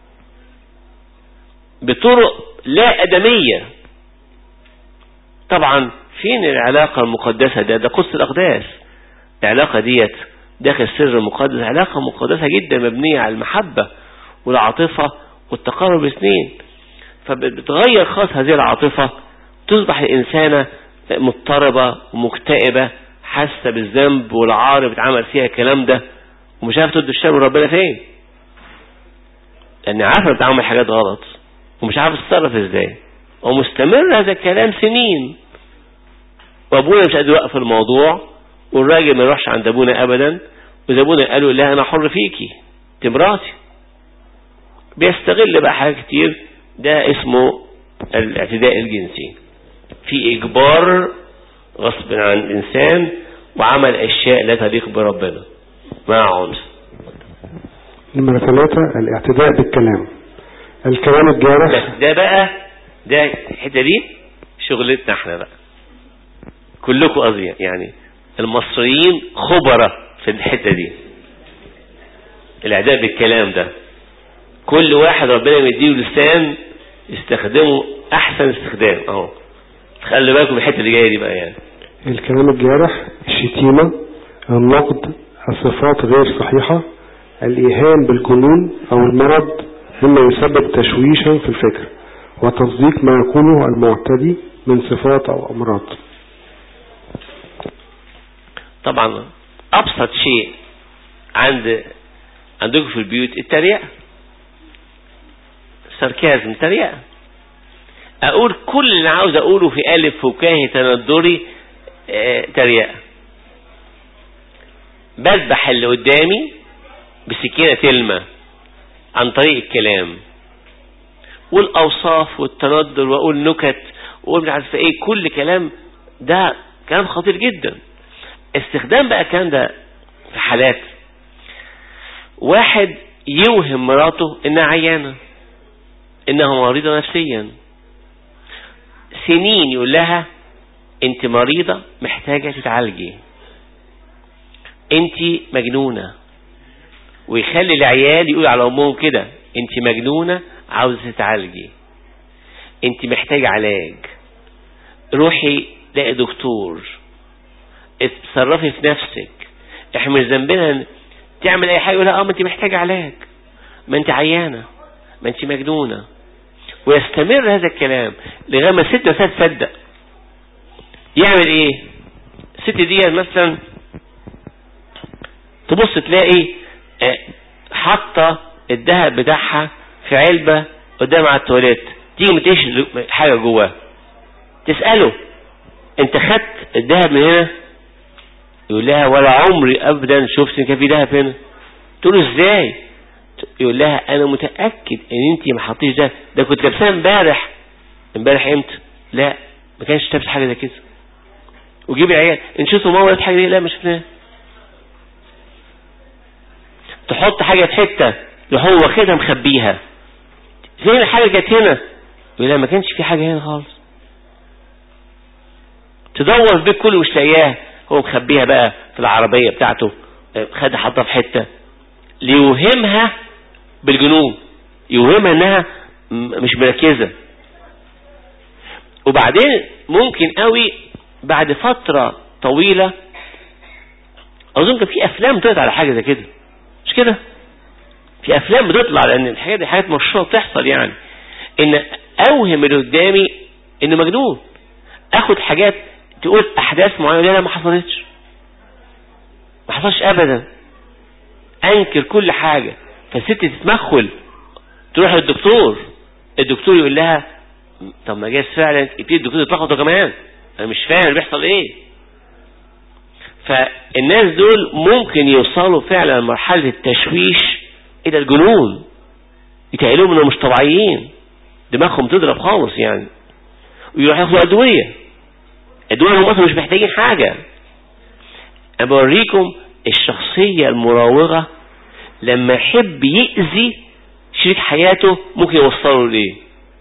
بطرق لا أدمية. طبعا فين العلاقة المقدسة؟ ده ده قدس الأقداس. العلاقة ديت داخل السر المقدس علاقة مقدسة جدا مبنية على المحبة والعاطفة والتقارب الاثنين. فبتغير خاص هذه العاطفة، تصبح الإنسانة مضطربة ومكتئبة حاسة بالذنب والعار بتعمل فيها الكلام ده، ومش عارفة تد الشر من ربنا فين، لأن عارفة بتعمل حاجات غلط ومش عارفة تتصرف ازاي، ومستمر هذا الكلام سنين. وابونا مش قادر يوقف الموضوع، والراجل ما يروحش عند ابونا ابدا، واذا ابونا قالوا لا انا حر فيكي تمراتي، بيستغل بقى حاجات كتير. ده اسمه الاعتداء الجنسي، في اجبار غصب عن الانسان وعمل اشياء لا تليق بربنا مع عنف. نمرة ثلاثة الاعتداء بالكلام، الكلام الجارح. بس ده بقى ده الحته دي شغلتنا احنا بقى كلكم قصدي يعني المصريين خبراء في الحته دي الاعداد بالكلام ده. كل واحد ربنا مديله لسان يستخدمه احسن استخدام اهو. خلي بالكم الحته اللي جايه دي بقى يعني الكلام الجارح، الشتيمه، النقد، الصفات غير صحيحه، الايهام بالجنون او المرض مما يسبب تشويشا في الفكر وتصديق ما يقوله المعتدي من صفات او امراض. طبعا ابسط شيء عند عندكم في البيوت التريقه، ساركازم، تريقه. اقول كل اللي عاوز اقوله في الف فكاهي تندري اه تريقه. بذبح اللي قدامي بسكينه تلمه عن طريق الكلام والاوصاف والتندر، واقول نكت واقول مش عارف ايه، كل كلام ده كلام خطير جدا. استخدام بقى الكلام ده في حالات واحد يوهم مراته انها عيانه، انها مريضه نفسيا، سنين يقول لها انت مريضه محتاجه تتعالجي، انت مجنونه، ويخلي العيال يقول على امهم كده انت مجنونه عاوزه تتعالجي، انت محتاجه علاج، روحي لاقي دكتور، اتصرفي في نفسك، احنا مش ذنبنا تعمل اي حاجه. يقولها اه ما انت محتاجه علاج، ما انت عيانه، ما انت مجنونه. ويستمر هذا الكلام لغايه ما الست نفسها تصدق. يعمل ايه الست دي؟ مثلا تبص تلاقي اه حاطه الذهب بتاعها في علبه قدام على التواليت، تيجي متقيش حاجه جواه، تساله انت خدت الذهب من هنا؟ يقول لها ولا عمري ابدا شفت ان كان في ذهب هنا. تقول له ازاي؟ يقول لها انا متاكد ان انت ما حطيتيش ده، ده كنت لابساه امبارح. امبارح امتى؟ لا ما كانش لابس حاجه زي كده. وجيب العيال ان شفتوا ماما لابس حاجه دي؟ لا ما شفناها. تحط حاجه في حته هو واخدها مخبيها، زي الحاجه جت هنا، يقول لها ما كانش في حاجه هنا خالص. تدور في البيت كله مش لاقياها، هو مخبيها بقى في العربيه بتاعته، خدها حطها في حته ليوهمها بالجنون، يوهمها انها مش مركزه. وبعدين ممكن قوي بعد فتره طويله، اظن كان في افلام طلعت على حاجه زي كده، مش كده؟ في افلام بتطلع لان الحاجات دي حاجات مشهوره بتحصل، يعني ان اوهم اللي قدامي انه مجنون، اخد حاجات تقول احداث معينه لا ما حصلتش، ما حصلش ابدا، انكر كل حاجه. فالست تتمخل تروح للدكتور، الدكتور يقول لها طب ما جاز فعلا، يبتدي الدكتور يتلخبط كمان، انا مش فاهم اللي بيحصل ايه. فالناس دول ممكن يوصلوا فعلا لمرحله التشويش الى الجنون، يتهيألهم انهم مش طبيعيين، دماغهم تضرب خالص يعني، ويروحوا ياخدوا ادويه ادويه هم اصلا مش محتاجين حاجه. انا بوريكم الشخصيه المراوغه لما يحب يأذي شريك حياته ممكن يوصله ليه،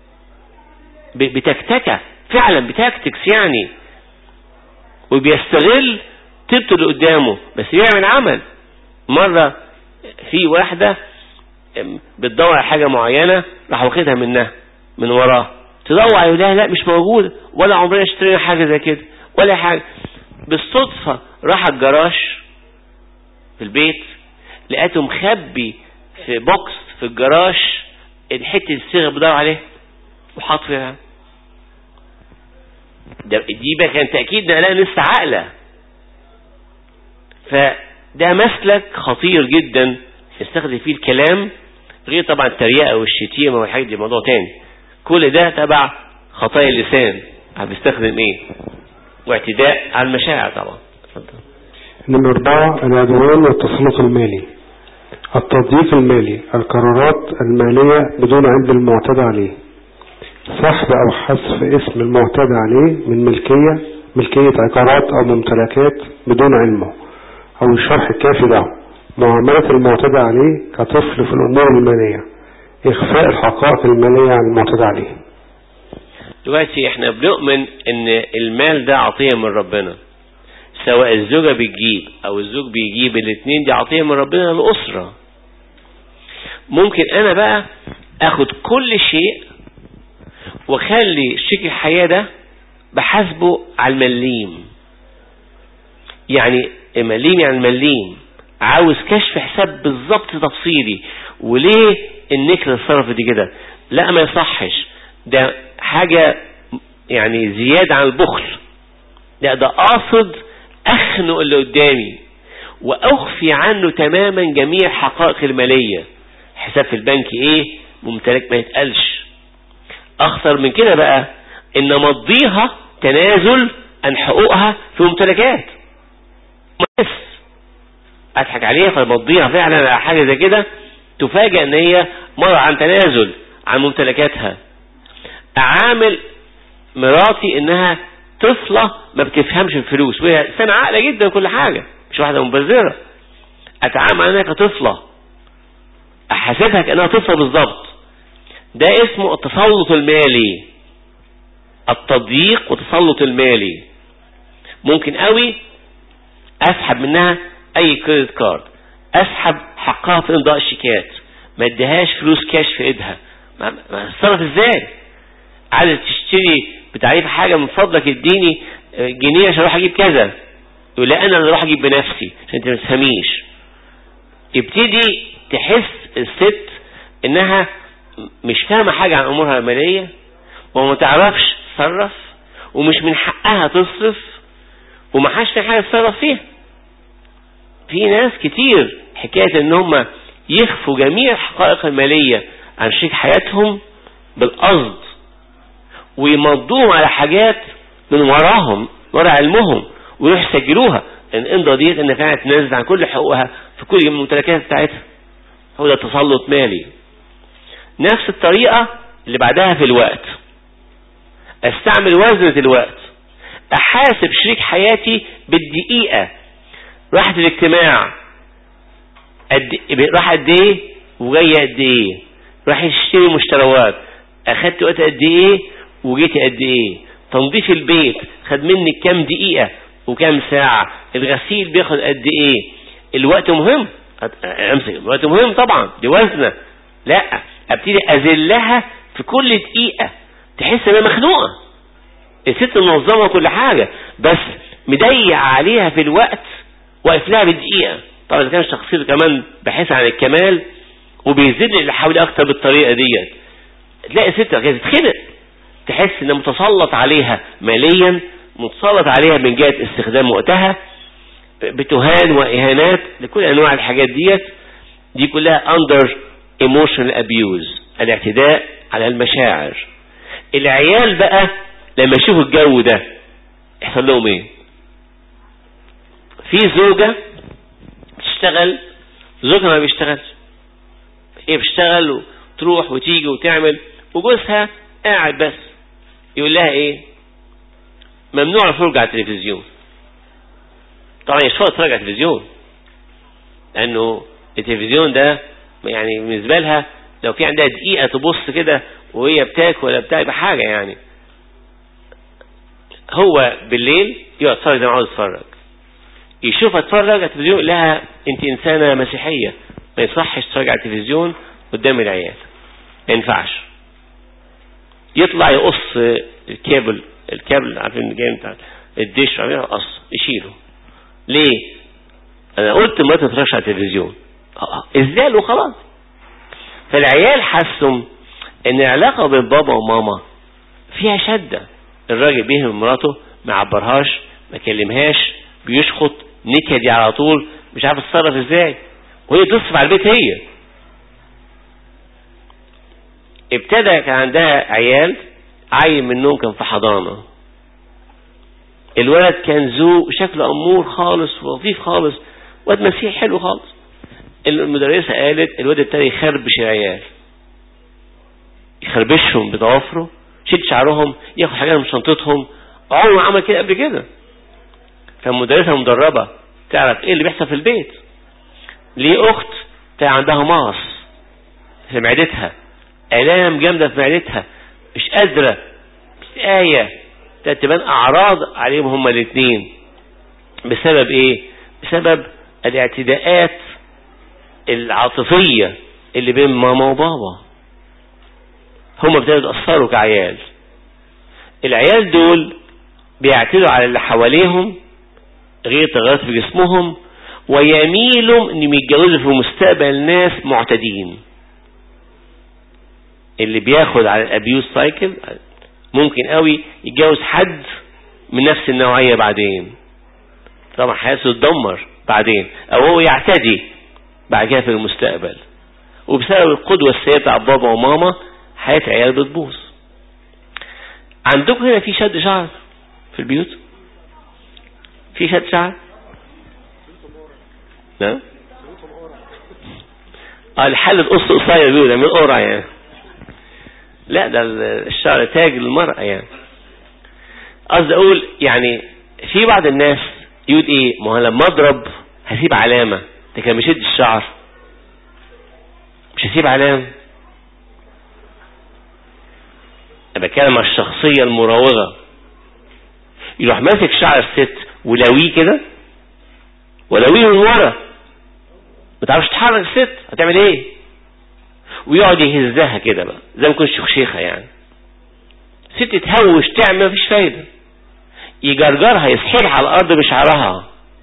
بتكتكه فعلا، بتكتكس يعني، وبيستغل طيبته اللي قدامه بس يعمل عمل. مره في واحده بتدور على حاجه معينه، راح واخدها منها من وراه، تدور على لا لا مش موجوده، ولا عمرنا اشترينا حاجه زي كده ولا حاجه. بالصدفه راح الجراج في البيت، لقيته مخبي في بوكس في الجراج الحته الصيغه بدور عليها وحاط فيها. دي بقى كان تاكيد ان انا لسه عاقله. فده مسلك خطير جدا يستخدم فيه الكلام، غير طبعا التريقه والشتيمه والحاجات دي موضوع تاني. كل ده تبع خطايا اللسان، بيستخدم ايه؟ واعتداء على المشاعر طبعا. اتفضل. نمرة أربعة العدوان والتسلط المالي، التضييق المالي، القرارات المالية بدون علم المعتدى عليه، سحب أو حذف اسم المعتدى عليه من ملكية ملكية عقارات أو ممتلكات بدون علمه أو الشرح الكافي له، معاملة المعتدى عليه كطفل في الأمور المالية، إخفاء الحقائق المالية عن المعتاد عليه. دلوقتي احنا بنؤمن ان المال ده عطية من ربنا، سواء الزوجة بتجيب او الزوج بيجيب، الاثنين دي عطية من ربنا للأسرة. ممكن انا بقى اخد كل شيء وخلي شريك الحياة ده بحسبه على المليم. يعني مليم يعني المليم، عاوز كشف حساب بالظبط تفصيلي، وليه النكرة الصرف دي كده؟ لا ما يصحش، ده حاجة يعني زيادة عن البخل. لا ده قاصد أخنق اللي قدامي وأخفي عنه تماما جميع حقائق المالية. حساب في البنك ايه، ممتلك ما يتقالش. أخطر من كده بقى إن مضيها تنازل عن حقوقها في ممتلكات، بس أضحك عليها فمضيها فعلا على حاجة زي كده، تفاجأ ان هي مرة عن تنازل عن ممتلكاتها. اعامل مراتي انها طفلة ما بتفهمش الفلوس، وهي سنة عاقلة جدا كل حاجة، مش واحدة مبذرة. اتعامل انها كطفلة، احاسبها كأنها طفلة بالظبط. ده اسمه التسلط المالي، التضييق والتسلط المالي. ممكن قوي اسحب منها اي كريدت كارد، اسحب حقها في امضاء الشيكات، ما اديهاش فلوس كاش في ايدها. ما ما اتصرف ازاي؟ عايز تشتري بتعريف حاجه، من فضلك اديني جنيه عشان اروح اجيب كذا. يقول لا انا اللي اروح اجيب بنفسي عشان انت ما تفهميش. يبتدي تحس الست انها مش فاهمه حاجه عن امورها الماليه، وما تعرفش تصرف، ومش من حقها تصرف، وما حاش في حاجه تصرف فيها. في ناس كتير حكاية ان هم يخفوا جميع الحقائق المالية عن شريك حياتهم بالقصد، ويمضوهم على حاجات من وراهم ورا علمهم، ويروح يسجلوها ان امضى ديت ان فعلا تنزل عن كل حقوقها في كل الممتلكات بتاعتها. هو ده تسلط مالي. نفس الطريقة اللي بعدها في الوقت، استعمل وزنة الوقت، احاسب شريك حياتي بالدقيقة. راحت الاجتماع قد راح قد ايه وجايه قد ايه، راح يشتري مشتريات اخدت وقت قد ايه وجيتي قد ايه، تنظيف البيت خد منك كام دقيقه وكام ساعه، الغسيل بياخد قد ايه. الوقت مهم، امسك الوقت مهم طبعا، دي وزنه. لا ابتدي اذلها في كل دقيقه، تحس انها مخنوقه. الست منظمه كل حاجه، بس مضيع عليها في الوقت، واقف لها بالدقيقة. طبعا إذا كان شخصيته كمان بحث عن الكمال وبيزيد اللي حواليه أكتر بالطريقة ديت، تلاقي ست كده تتخنق، تحس إنه متسلط عليها ماليا، متسلط عليها من جهة استخدام وقتها، بتهان وإهانات لكل أنواع الحاجات ديت. دي كلها under emotional abuse، الاعتداء على المشاعر. العيال بقى لما يشوفوا الجو ده يحصل لهم ايه؟ في زوجة بتشتغل، زوجها ما بيشتغلش، هي بتشتغل وتروح وتيجي وتعمل، وجوزها قاعد بس يقول لها ايه؟ ممنوع الفرج على التلفزيون. طبعا يشوفها تتفرج على التلفزيون، لانه التلفزيون ده يعني بالنسبه لها لو في عندها دقيقه تبص كده وهي بتاكل ولا بتاع بحاجه يعني. هو بالليل يقعد يتفرج زي ما عاوز يتفرج، يشوفها تتفرج على التلفزيون يقول لها انت انسانه مسيحيه، ما يصحش تتفرج على التلفزيون قدام العيال، ما ينفعش. يطلع يقص الكابل الكابل عارفين جاي بتاع الدش، عاملها قص يشيله. ليه؟ انا قلت ما تتفرجش على التلفزيون، ازاي وخلاص. فالعيال حسوا ان العلاقه بين بابا وماما فيها شده. الراجل بيهم مراته، ما عبرهاش، ما كلمهاش، بيشخط نكدي على طول، مش عارف تتصرف ازاي، وهي تصرف على البيت. هي ابتدى كان عندها عيال، عيل منهم كان في حضانة، الولد كان ذوق شكله أمور خالص ولطيف خالص، واد مسيح حلو خالص. المدرسة قالت الولد ابتدى يخربش العيال، يخربشهم بضوافره، شد شعرهم، ياخد حاجات من شنطتهم، عمره ما عمل كده قبل كده. فالمدرسة مدربة تعرف ايه اللي بيحصل في البيت. ليه اخت عندها ماس في معدتها، الام جامدة في معدتها مش قادرة، مش آية تبان اعراض عليهم هما الاثنين. بسبب ايه؟ بسبب الاعتداءات العاطفية اللي بين ماما وبابا. هما ابتدوا يتأثروا كعيال. العيال دول بيعتدوا على اللي حواليهم غير تغيرات في جسمهم، ويميلوا انهم يتجوزوا في مستقبل ناس معتدين. اللي بياخد على الابيوز سايكل ممكن قوي يتجوز حد من نفس النوعية بعدين، طبعا حياته تدمر بعدين، او هو يعتدي بعد كده في المستقبل. وبسبب القدوة السيئة بتاع بابا وماما حياة عيال بتبوظ. عندكم هنا في شد شعر في البيوت؟ في شد شعر؟ نعم. اه الحل القص قصير بيقول من قرع يعني. لا ده الشعر تاج للمرأة يعني. قصدي اقول يعني في بعض الناس يقول ايه، ما هو لما اضرب هسيب علامة، ده كان بيشد الشعر مش هسيب علامة. انا بتكلم عن الشخصية المراوغة، يروح ماسك شعر الست ولويه كده، ولويه من ورا، ما تعرفش تحرك الست هتعمل ايه، ويقعد يهزها كده بقى زي ما يكون شيخة يعني. ست تهوش تعمل مفيش فايدة، يجرجرها يسحلها على الارض بشعرها.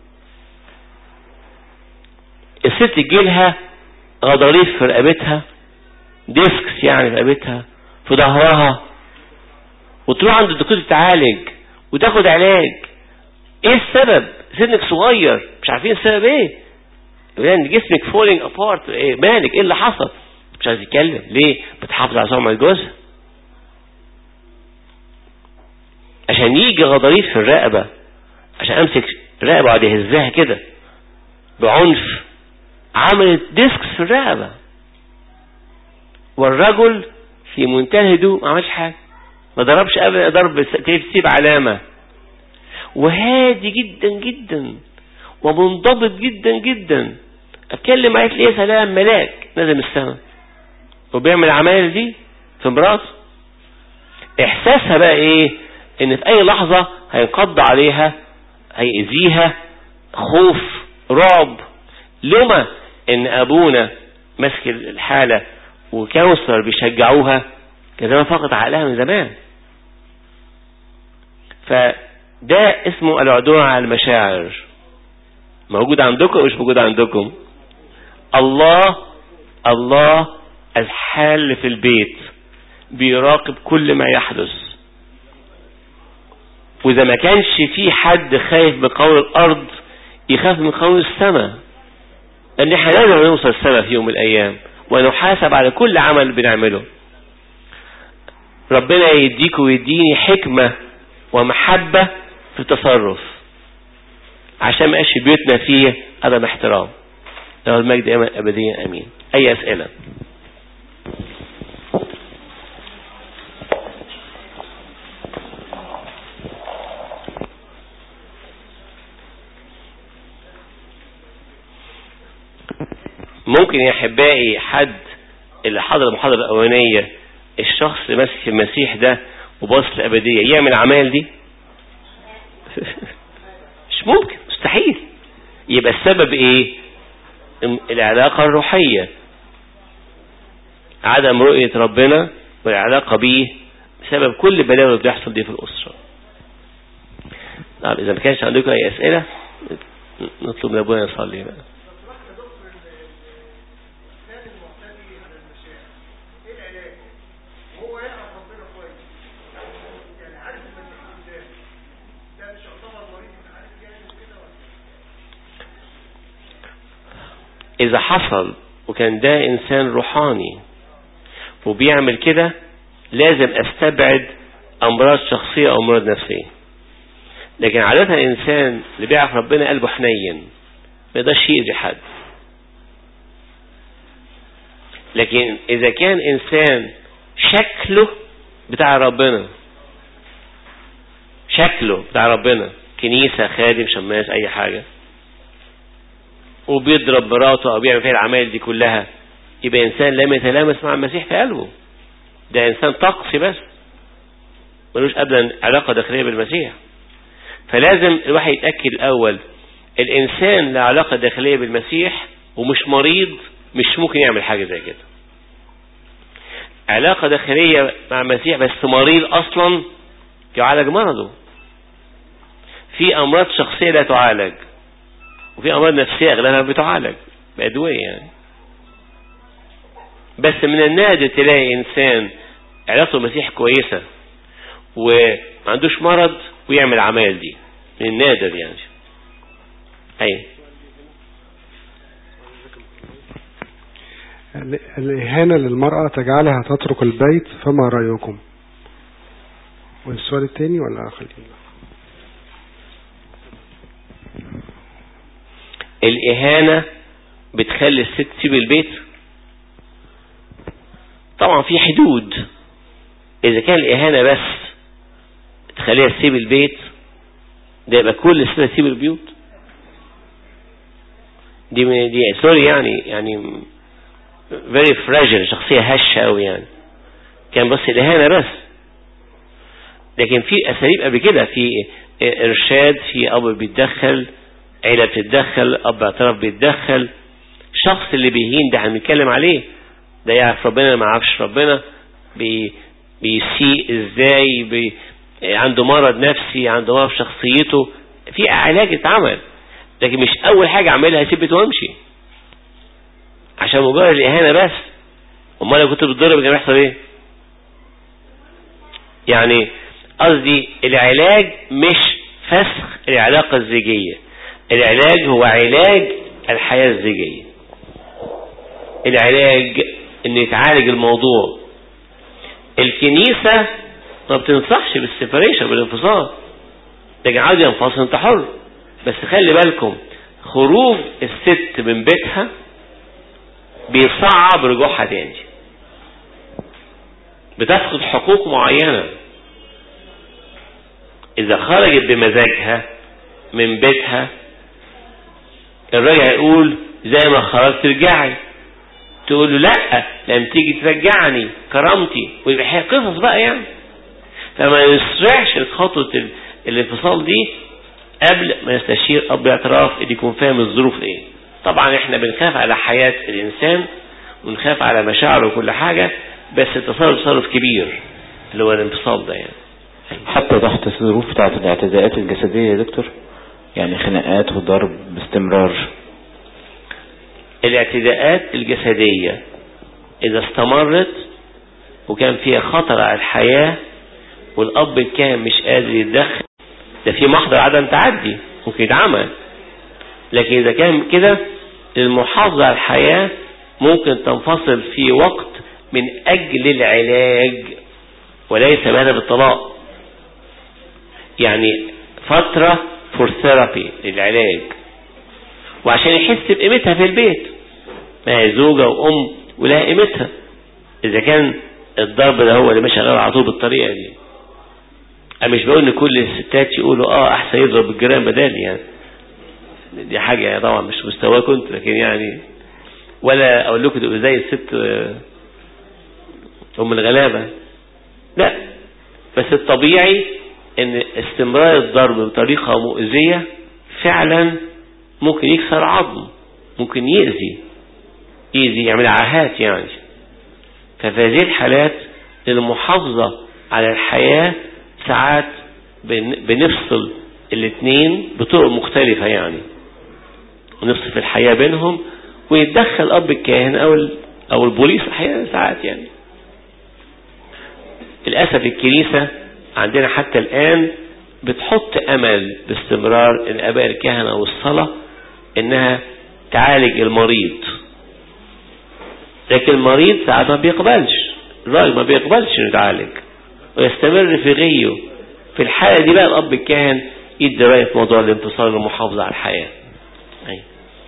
الست تجيلها غضاريف في رقبتها، ديسكس يعني في رقبتها في ظهرها، وتروح عند الدكتور تتعالج وتاخد علاج. ايه السبب؟ سنك صغير مش عارفين السبب ايه، يعني جسمك فولينج ابارت، ايه مالك، ايه اللي حصل؟ مش عايز يتكلم ليه؟ بتحافظ على سمعة جوزها. عشان يجي غضاريف في الرقبة، عشان امسك الرقبة وقعد يهزها كده بعنف، عملت ديسكس في الرقبة. والرجل في منتهى الهدوء ما عملش حاجة، ما ضربش ابدا ضرب تسيب علامة، وهادي جدا جدا ومنضبط جدا جدا. اتكلم معاك ليه سلام ملاك نازل من السماء وبيعمل العمايل دي في مراته. احساسها بقى ايه؟ ان في اي لحظة هينقض عليها، هيأذيها، خوف، رعب. لما ان ابونا مسك الحالة وكاونسلر بيشجعوها كان زمان فقط عقلها من زمان. فده اسمه العدوان على المشاعر. موجود عندكم مش موجود عندكم؟ الله الله الحال في البيت بيراقب كل ما يحدث. وإذا ما كانش في حد خايف بقول الأرض يخاف من قول السماء، لأن احنا لازم نوصل السماء في يوم من الأيام ونحاسب على كل عمل بنعمله. ربنا يديك ويديني حكمة ومحبة في التصرف عشان ما يبقاش بيوتنا فيه عدم احترام. له المجد أبديا أمين. أي أسئلة؟ ممكن يا أحبائي حد اللي حضر المحاضرة الأولانية الشخص اللي ماسك في المسيح ده وباص الأبدية يعمل عمال دي؟ مش ممكن، مستحيل. يبقى السبب ايه؟ العلاقة الروحية، عدم رؤية ربنا والعلاقة بيه بسبب كل بلاوي اللي بيحصل دي في الأسرة. طب إذا ما كانش عندكم أي أسئلة نطلب من أبونا يصلي بقى. إذا حصل وكان ده إنسان روحاني وبيعمل كده لازم أستبعد أمراض شخصية أو أمراض نفسية. لكن عادة الإنسان اللي بيعرف ربنا قلبه حنين ما يقدرش يأذي حد. لكن إذا كان إنسان شكله بتاع ربنا، شكله بتاع ربنا، كنيسة، خادم، شماس، أي حاجة، وبيضرب مراته أو بيعمل فيها العمال دي كلها، يبقى إنسان لم يتلامس مع المسيح في قلبه. ده إنسان طقسي بس ملوش أبدا علاقة داخلية بالمسيح. فلازم الواحد يتأكد الأول الإنسان له علاقة داخلية بالمسيح ومش مريض، مش ممكن يعمل حاجة زي كده. علاقة داخلية مع المسيح بس مريض أصلا يعالج مرضه. في أمراض شخصية لا تعالج، وفي أمراض نفسية أغلبها بتعالج بأدوية يعني. بس من النادر تلاقي إنسان علاقته بالمسيح كويسة وما عندوش مرض ويعمل عمال دي، من النادر يعني. أي الإهانة للمرأة تجعلها تترك البيت، فما رأيكم؟ والسؤال الثاني ولا خلينا؟ الإهانة بتخلي الست تسيب البيت؟ طبعا في حدود. إذا كان الإهانة بس تخليها تسيب البيت، ده يبقى كل الست تسيب البيوت. دي من دي سوري يعني يعني very fragile، شخصية هشة أوي يعني. كان بس الإهانة بس، لكن في أساليب قبل كده، في إرشاد، في أب بيتدخل، عيلة بتتدخل، أب اعتراف بيتدخل. شخص اللي بيهين ده هنتكلم عليه، ده يعرف ربنا ما يعرفش ربنا، بي بيسيء ازاي، بي عنده مرض نفسي، عنده مرض في شخصيته، في علاج اتعمل. لكن مش أول حاجة عملها هسيب بيته وامشي عشان مجرد الإهانة بس. امال لو كنت بتضرب كان يحصل ايه؟ يعني قصدي العلاج مش فسخ العلاقة الزوجية، العلاج هو علاج الحياة الزوجية. العلاج ان يتعالج الموضوع. الكنيسة ما بتنصحش بالسيبريشن، بالانفصال، لكن عاوز ينفصل انت حر. بس خلي بالكم خروج الست من بيتها بيصعب رجوعها تاني، بتفقد حقوق معينة. إذا خرجت بمزاجها من بيتها الراجل يقول زي ما خرجت ترجعي، تقول له لا لم تيجي ترجعني كرامتي، ويبقى قصص بقى يعني. فما يسرعش خطوة الانفصال دي قبل ما يستشير أب اعتراف اللي يكون فاهم الظروف ايه. طبعا احنا بنخاف على حياة الإنسان ونخاف على مشاعره وكل حاجة، بس التصرف تصرف كبير اللي هو الانفصال ده يعني. حتى تحت الظروف بتاعت الاعتداءات الجسدية يا دكتور، يعني خناقات وضرب باستمرار. الاعتداءات الجسدية إذا استمرت وكان فيها خطر على الحياة والأب كان مش قادر يتدخل، ده في محضر عدم تعدي ممكن يتعمل. لكن إذا كان كده المحافظة على الحياة ممكن تنفصل في وقت من أجل العلاج وليس بهذا بالطلاق. يعني فترة for therapy للعلاج، وعشان يحس بقيمتها في البيت. ما هي زوجة وأم ولها قيمتها. إذا كان الضرب ده هو اللي ماشي غير على طول بالطريقة دي، أنا مش بقول إن كل الستات يقولوا آه أحسن يضرب الجيران بدالي يعني، دي حاجة طبعا مش مستوى كنت، لكن يعني ولا أقول لكم تبقوا زي الست أم الغلابة، لا. بس الطبيعي إن استمرار الضرب بطريقة مؤذية فعلا ممكن يكسر عظم، ممكن يأذي يأذي يعمل عاهات يعني. ففي هذه الحالات المحافظة على الحياة ساعات بنفصل الاثنين بطرق مختلفة يعني، ونفصل في الحياة بينهم، ويتدخل أب الكاهن أو أو البوليس أحيانا ساعات يعني. للأسف الكنيسة عندنا حتى الآن بتحط أمل باستمرار الآباء الكهنة والصلاة إنها تعالج المريض، لكن المريض ساعات ما بيقبلش، الراجل ما بيقبلش إنه يتعالج ويستمر في غيه. في الحالة دي بقى الأب الكاهن يدي رأي في موضوع الانفصال والمحافظة على الحياة. أي.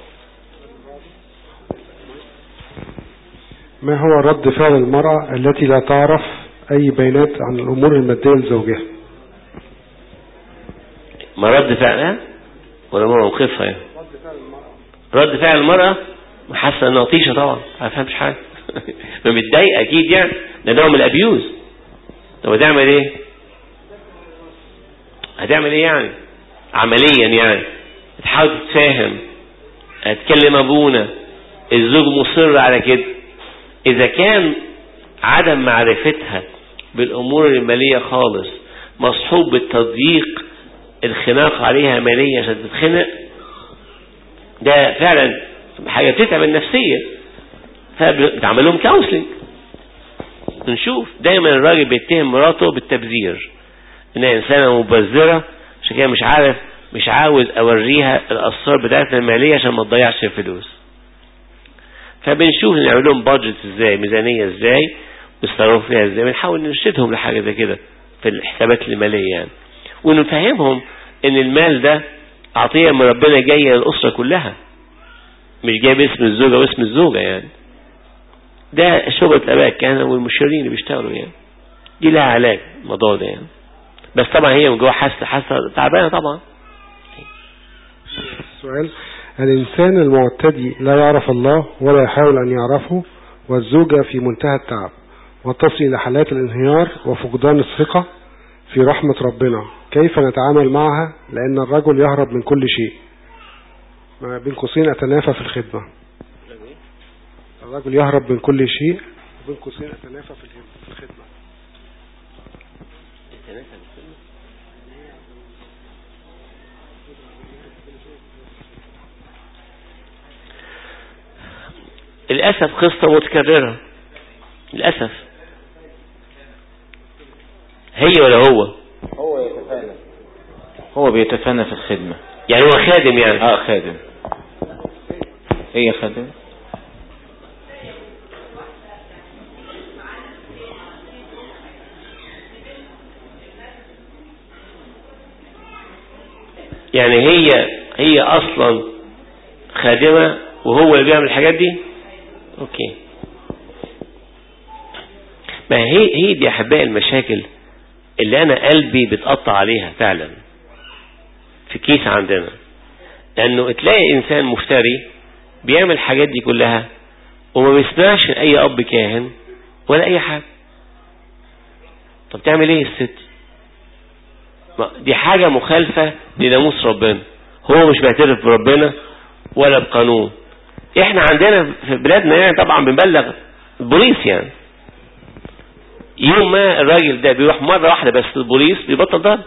ما هو رد فعل المرأة التي لا تعرف أي بيانات عن الأمور المادية لزوجها؟ ما رد فعلها ولا موقفها يعني؟ رد فعل المرأة حاسة انها طيشة طبعا، ما فهمش حاجة. ما متضايق اكيد يعني، ده نوع من الابيوز. طب هتعمل ايه؟ هتعمل ايه يعني عمليا؟ يعني تحاول تتفاهم، هتكلم ابونا، الزوج مصر على كده. اذا كان عدم معرفتها بالامور المالية خالص مصحوب بالتضييق، الخناق عليها مالية عشان تتخنق، ده فعلا حاجة بتتعب النفسية، فبتعمل لهم كاونسلنج. نشوف دايما الراجل بيتهم مراته بالتبذير، انها انسانة مبذرة، عشان كده مش عارف مش عاوز اوريها الاسرار بتاعتنا المالية عشان ما تضيعش الفلوس. فبنشوف نعمل لهم بادجت ازاي، ميزانية ازاي، ويصرفوا فيها ازاي، بنحاول نرشدهم لحاجة زي كده في الحسابات المالية يعني، ونفهمهم ان المال ده عطية من ربنا جاية للأسرة كلها، مش جاي باسم الزوجة واسم الزوجة يعني. ده شغل الآباء الكهنة والمشيرين اللي بيشتغلوا يعني، دي لها علاج الموضوع ده يعني. بس طبعا هي من جوه حاسة حاسة تعبانة طبعا. السؤال: الإنسان المعتدي لا يعرف الله ولا يحاول أن يعرفه، والزوجة في منتهى التعب وتصل إلى حالات الانهيار وفقدان الثقة في رحمة ربنا، كيف نتعامل معها؟ لأن الرجل يهرب من كل شيء، ما بين قوسين أتنافى في الخدمة. الرجل يهرب من كل شيء بين قوسين أتنافى في الخدمة. للأسف قصة متكررة للأسف. هي ولا هو؟ هو يتفانى، هو بيتفانى في الخدمة يعني، هو خادم يعني. اه خادم، هي خادم. يعني هي هي اصلا خادمة وهو اللي بيعمل الحاجات دي. اوكي، ما هي هي دي احباء المشاكل اللي انا قلبي بتقطع عليها فعلا في كيس عندنا، لانه تلاقي انسان مفتري بيعمل الحاجات دي كلها وما بيسمعش اي اب كاهن ولا اي حاجة. طب تعمل ايه الست؟ دي حاجة مخالفة لناموس ربنا، هو مش بيعترف بربنا ولا بقانون. احنا عندنا في بلادنا يعني طبعا بنبلغ البوليس يعني، يوم ما الراجل ده بيروح مرة واحدة بس البوليس بيبطل ضرب.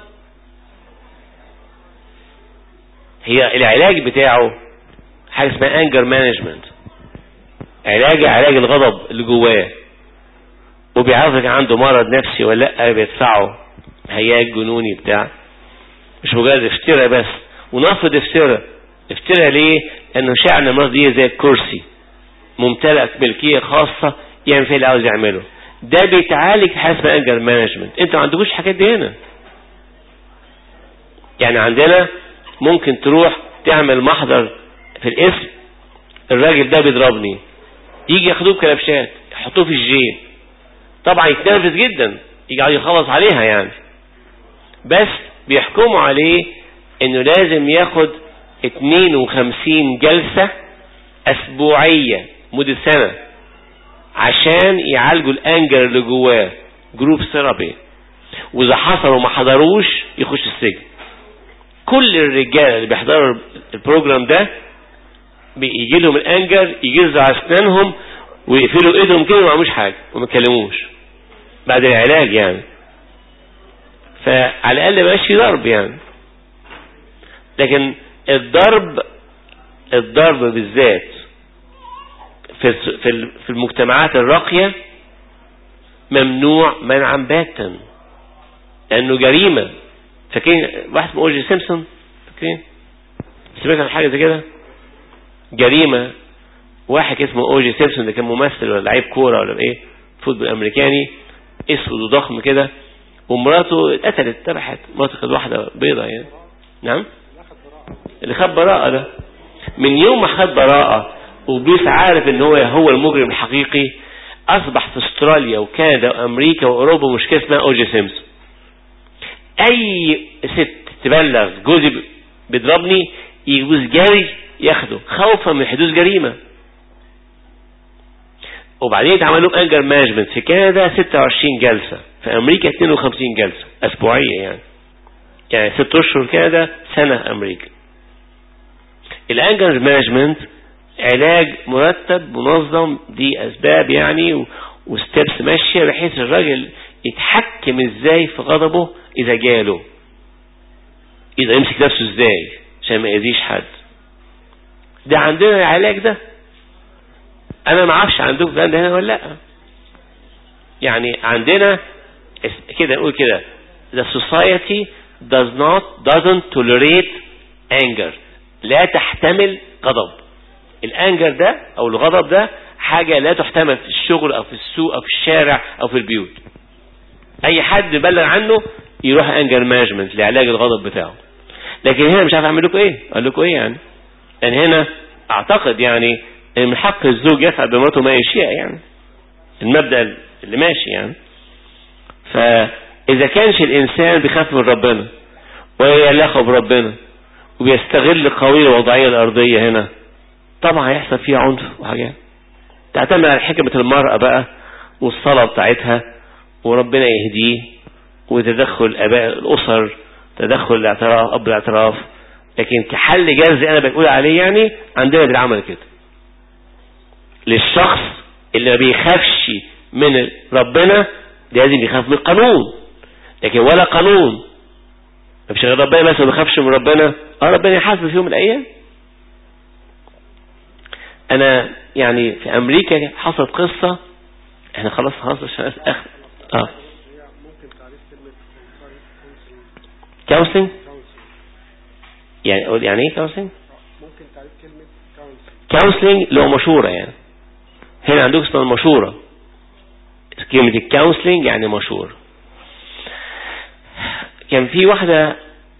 هي العلاج بتاعه حاجة اسمها انجر مانجمنت، علاج علاج الغضب اللي جواه، وبيعرفك عنده مرض نفسي ولا لا، بيدفعه هياج جنوني بتاع، مش مجرد افتراء بس. ونفض افتراء افتراء ليه؟ لانه شعر المرض دي زي الكرسي ممتلئ ملكية خاصة يعمل فيه اللي عاوز يعمله. ده بيتعالج حسب انجر مانجمنت. انتوا ما عندكوش حاجات دي هنا يعني. عندنا ممكن تروح تعمل محضر في الاسم، الراجل ده بيضربني، يجي ياخدوه بكلبشات يحطوه في الجيب، طبعا يتنرفز جدا، يجي يخلص عليها يعني، بس بيحكموا عليه انه لازم ياخد اتنين وخمسين جلسة اسبوعية مدة سنة عشان يعالجوا الانجر اللي جواه، جروب ثيرابي. واذا حصلوا ما حضروش يخش السجن. كل الرجال اللي بيحضروا البروجرام ده بيجي لهم الانجر، يجزوا على اسنانهم ويقفلوا ايدهم كده وما يعملوش حاجة وما يتكلموش بعد العلاج يعني. فعلى الاقل ما يبقاش ضرب يعني. لكن الضرب الضرب بالذات في في المجتمعات الراقية ممنوع منعا باتا، لانه جريمة. فاكرين واحد اسمه اوجي سيمبسون؟ فاكرين سمعت عن حاجة زي كده؟ جريمة. واحد اسمه اوجي سيمبسون ده كان ممثل ولا لعيب كورة ولا ايه، فوتبول امريكاني، اسود وضخم كده، ومراته اتقتلت، ذبحت مراته، كانت واحدة بيضة يعني. نعم، اللي خد براءة ده. من يوم ما خد براءة وبوليس عارف ان هو هو المجرم الحقيقي، اصبح في استراليا وكندا وامريكا واوروبا مشكلة اسمها اوجي سيمبسون. اي ست تبلغ جوزي بيضربني يجوز جاري ياخده خوفا من حدوث جريمة. وبعدين اتعمل لهم انجر مانجمنت في كندا ستة وعشرين جلسة، في امريكا اثنين وخمسين جلسة اسبوعية، يعني يعني ست اشهر كندا، سنة امريكا. الانجر مانجمنت علاج مرتب منظم، دي اسباب يعني وستبس ماشية بحيث الراجل يتحكم ازاي في غضبه اذا جاله، اذا يمسك نفسه ازاي عشان ما يأذيش حد. ده عندنا العلاج ده. انا ما اعرفش عندكم ده هنا ولا لا. يعني عندنا كده نقول كده the society does not doesn't tolerate anger، لا تحتمل غضب. الانجر ده او الغضب ده حاجة لا تحتمل في الشغل او في السوق او في الشارع او في البيوت. اي حد بلغ عنه يروح انجر مانجمنت لعلاج الغضب بتاعه. لكن هنا مش عارف اعمل لكم ايه، اقول لكم ايه يعني. يعني هنا اعتقد يعني ان من حق الزوج يفعل بمراته ما يشاء، يعني المبدأ اللي ماشي يعني. فاذا كانش الانسان بيخاف من ربنا ويلاقى بربنا وبيستغل قوي الوضعية الارضية هنا، طبعا هيحصل فيها عنف وحاجات. تعتمد على حكمة المرأة بقى والصلاة بتاعتها وربنا يهديه وتدخل اباء الاسر، تدخل الاعتراف اب الاعتراف. لكن كحل جذري انا بقول عليه يعني عندنا بالعمل كده للشخص اللي ما بيخافش من ربنا لازم يخاف من القانون. لكن ولا قانون مش غير ربنا مثلا ما بيخافش من ربنا، اه ربنا يحاسب في يوم من الايام. انا يعني في امريكا حصلت قصة، احنا خلاص خلاص عشان اخر اه كونسلنج. يعني يعني ايه كونسلنج؟ ممكن تعريف كلمة كونسلنج اللي هو مشورة. يعني هنا عندك اسمها المشورة. كلمة الكونسلنج يعني مشورة. كان في واحدة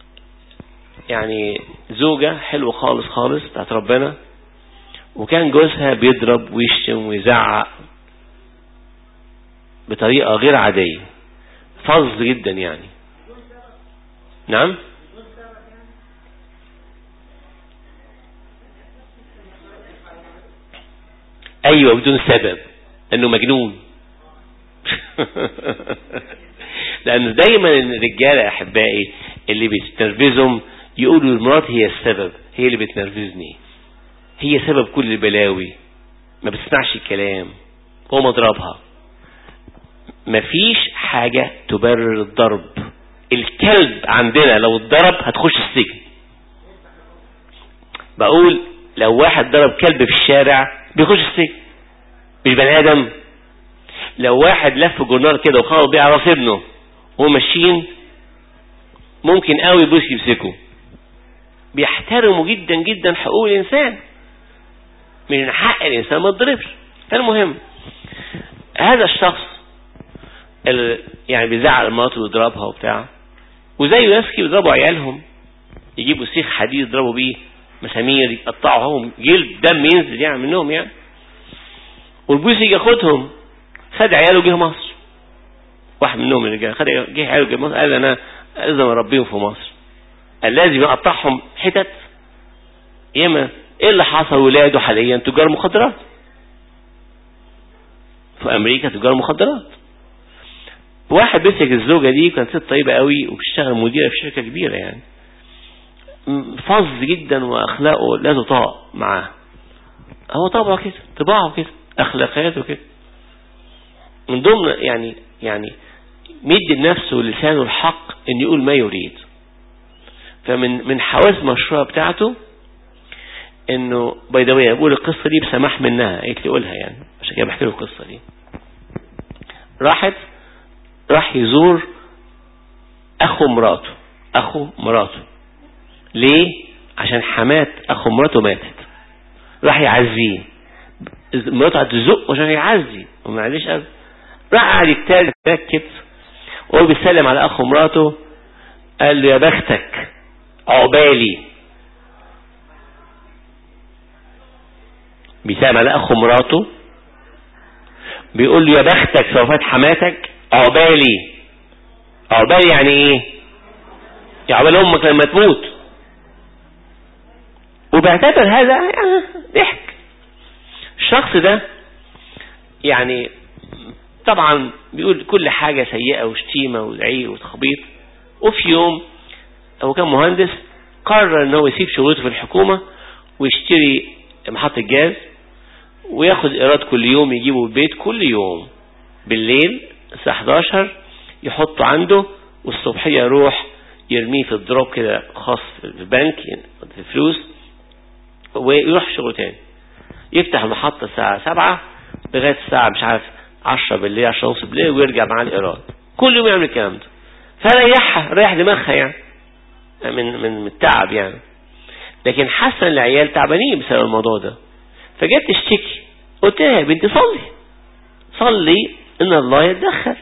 يعني زوجة حلوة خالص خالص بتاعت ربنا، وكان جوزها بيضرب ويشتم ويزعق بطريقة غير عادية، فظ جدا يعني. نعم ايوه بدون سبب، انه مجنون. لان دايما الرجاله احبائي اللي بتنرفزهم يقولوا المرات هي السبب، هي اللي بتنرفزني، هي سبب كل البلاوي، ما بتسمعش الكلام، هو مضربها. مفيش حاجة تبرر الضرب. الكلب عندنا لو اتضرب هتخش السجن. بقول لو واحد ضرب كلب في الشارع بيخش السجن، مش بني ادم. لو واحد لف جرنال كده وخبط بيه على راس ابنه وهو ماشيين ممكن قوي بوس يمسكه. بيحترموا جدا جدا حقوق الانسان، من حق الانسان ما يتضربش. المهم هذا الشخص اللي يعني بيزعل مراته ويضربها وبتاع، وزي ناس كده بيضربوا عيالهم، يجيبوا سيخ حديد يضربوا بيه، مسامير يقطعوهم، جلد دم ينزل يعني منهم يعني. والبوليس يجي ياخدهم، خد عياله وجه مصر. واحد منهم اللي جه خد جه عياله وجه مصر، قال انا لازم اربيهم في مصر، قال لازم اقطعهم حتت. ياما ايه اللي حصل؟ ولاده حاليا تجار مخدرات في امريكا، تجار مخدرات. واحد مسك الزوجه دي كانت ست طيبه قوي وبتشتغل مديره في شركه كبيره يعني، فظ جدا واخلاقه لا تطاق معاه. هو طبعه كده، طباعه كده، اخلاقياته كده. من ضمن يعني يعني مدي لنفسه لسانه الحق ان يقول ما يريد. فمن من حواس المشروع بتاعته انه بيدويه بقول القصه دي بسماح منها، قلت لي قولها يعني، عشان كده بحكي له القصه دي. راحت راح يزور اخو مراته، اخو مراته ليه؟ عشان حمات اخو مراته ماتت، راح يعزيه. مراته قعدت تزق عشان يعزي ومعليش قال. راح قاعد يتكلم كده وهو بيسلم على اخو مراته، قال له يا بختك عقبالي. بيسلم على اخو مراته بيقول له يا بختك سوفات حماتك عقبالي. عقبالي يعني ايه؟ يا عقبال امك لما تموت. وبيعتبر هذا ضحك. الشخص ده يعني طبعا بيقول كل حاجة سيئة وشتيمة وزعيق وتخبيط. وفي يوم هو كان مهندس قرر انه يسيب شغلته في الحكومة ويشتري محطة جاز وياخد ايراد كل يوم يجيبه البيت كل يوم بالليل الساعة احداشر يحطه عنده، والصبحية يروح يرميه في الدروب كده خاص في البنك في الفلوس ويروح شغله تاني. يفتح المحطة الساعة سبعة لغاية الساعة مش عارف عشرة بالليل عشرة ونص بالليل ويرجع مع الإيراد كل يوم يعمل الكلام ده. فريحها ريح دماغها يعني من من التعب يعني. لكن حسن العيال تعبانين بسبب الموضوع ده، فجت تشتكي. قلت لها يا بنتي صلي صلي ان الله يتدخل.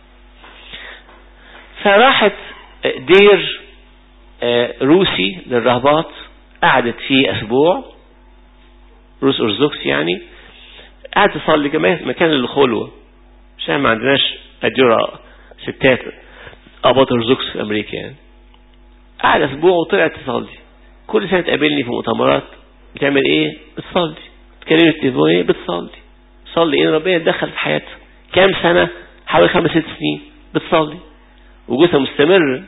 فراحت دير روسي للرهبات قعدت فيه اسبوع، روس ارثوذكس يعني، قعدت تصلي كمان مكان للخلوه عشان ما عندناش اديره ستات اباط ارثوذكس في امريكا يعني. قعد اسبوع وطلعت تصلي. كل سنه تقابلني في مؤتمرات بتعمل ايه؟ بتصلي. تكلمني في التليفون ايه؟ بتصلي. صلي ايه؟ ربنا يتدخل في حياتها. كام سنه؟ حوالي خمس ست سنين بتصلي وجوزها مستمر.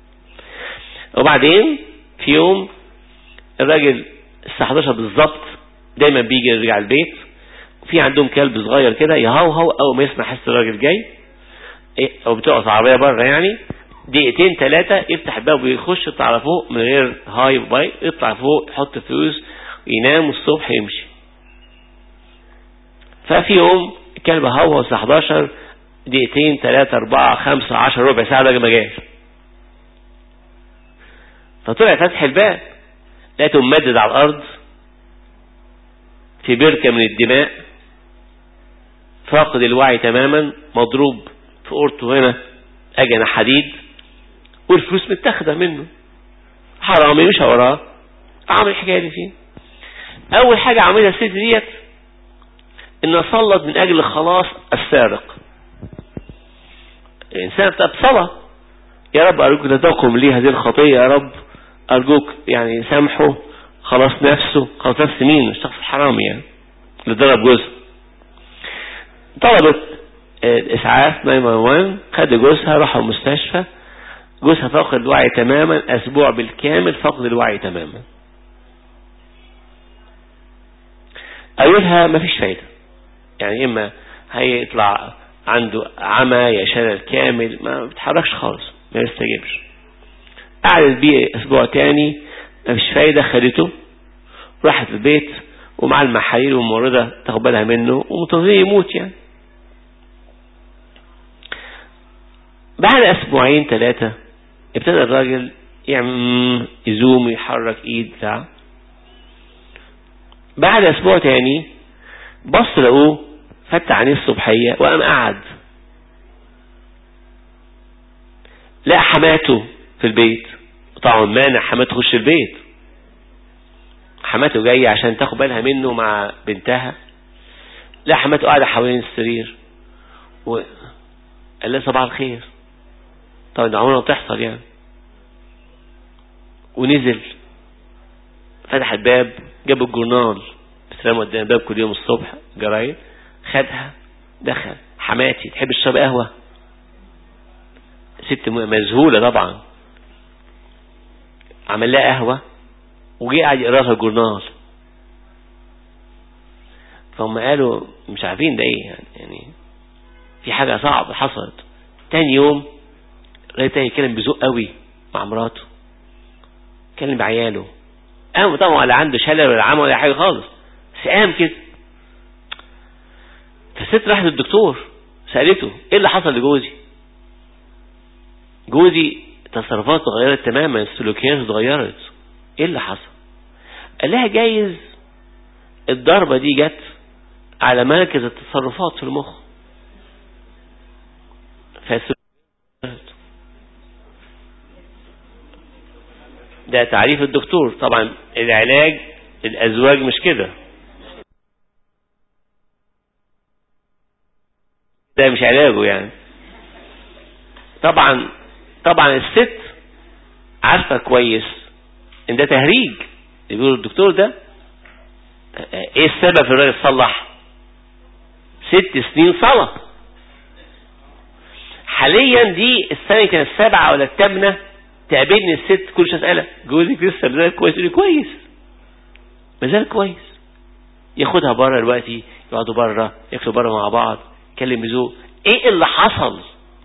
وبعدين في يوم الراجل الساعه احداشر بالظبط دايما بيجي يرجع البيت، وفي عندهم كلب صغير كده يهوهو اول ما يسمع حس الراجل جاي او بتقف عربيه بره يعني دقيقتين ثلاثه يفتح الباب ويخش يطلع فوق من غير هاي باي، يطلع فوق يحط فلوس وينام والصبح يمشي. ففي يوم الكلب هوهو الساعه احداشر دقيقتين ثلاثة أربعة خمسة عشر ربع ساعة الراجل ما جاش. فطلع فتح الباب لقيته ممدد على الأرض في بركة من الدماء، فاقد الوعي تماما، مضروب في قرطه هنا أجنة حديد والفلوس متاخده منه. حرامي مش وراه عمل الحكاية دي فيه. أول حاجة عملها الست ديت إنه صلت من أجل خلاص السارق. الإنسان بتاع بصلاة يا رب أرجوك لا تقم لي هذه الخطية، يا رب أرجوك يعني سامحه خلاص نفسه. خلاص نفس مين؟ الشخص الحرامي يعني اللي ضرب جوزها. طلبت إسعاف تسعة واحد واحد، خد جوزها راحوا المستشفى. جوزها فقد الوعي تماما، أسبوع بالكامل فقد الوعي تماما. قالوا لها ما فيش فايدة يعني، إما هيطلع عنده عمى يا شلل كامل، ما بتحركش خالص ما يستجيبش. قعدت بيه اسبوع تاني ما فيش فايدة، خدته راحت البيت ومع المحاليل والممرضة تاخد بالها منه ومنتظرين يموت يعني. بعد اسبوعين ثلاثة ابتدى الراجل يعمل يزوم ويحرك ايد بتاعه. بعد اسبوع تاني بص لقوه فتح عينيه الصبحية وقام قعد. لقى حماته في البيت، طبعا مانع حماته تخش البيت. حماته جاية عشان تاخد بالها منه مع بنتها. لقى حماته قاعدة حوالين السرير وقال لها صباح الخير. طبعا ده عمرنا بتحصل يعني. ونزل فتح الباب جاب الجورنال بسلام قدام الباب كل يوم الصبح جرايد، خدها دخل. حماتي تحب تشرب قهوة؟ ست مذهولة طبعا. عمل لها قهوة وجي قاعد يقرا لها الجورنال. فهم قالوا مش عارفين ده ايه يعني, يعني في حاجة صعبة حصلت. تاني يوم رأي تاني يتكلم بذوق قوي مع مراته، يتكلم بعياله. قام طبعا ولا عنده شلل ولا عمى ولا حاجة خالص، بس قام كده. فالست راحت للدكتور سألته ايه اللي حصل لجوزي؟ جوزي تصرفاته اتغيرت تماما، السلوكيات اتغيرت، ايه اللي حصل؟ قال لها جايز الضربة دي جت على مركز التصرفات في المخ. ده تعريف الدكتور. طبعا العلاج الازواج مش كده، ده مش علاجه يعني. طبعا طبعا الست عارفة كويس ان ده تهريج. يقول الدكتور ده ايه السبب في الراجل صلح؟ ست سنين صلاة. حاليا دي السنة كانت السابعة ولا الثامنة، تقابلني الست كل شوية اسألها جوزك لسه مازال كويس؟ يقول لي كويس، مازال كويس. ياخدها بره دلوقتي، يقعدوا بره ياكلوا بره مع بعض، يكلم بذوق. ايه اللي حصل؟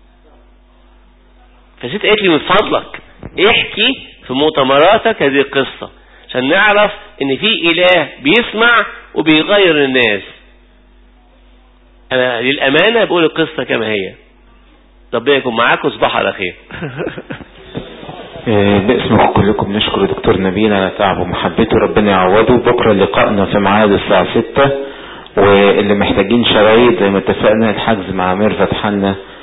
فست قالت لي من فضلك احكي في مؤتمراتك هذه القصة عشان نعرف ان في اله بيسمع وبيغير الناس. انا للامانة بقول القصة كما هي. ربنا يكون معاكم، صباح على خير. باسمكم كلكم نشكر دكتور نبيل على تعبه ومحبته، ربنا يعوضه. بكرة لقائنا في ميعاد الساعة ستة، واللي محتاجين شرايط زي ما اتفقنا الحجز مع ميرفت حنا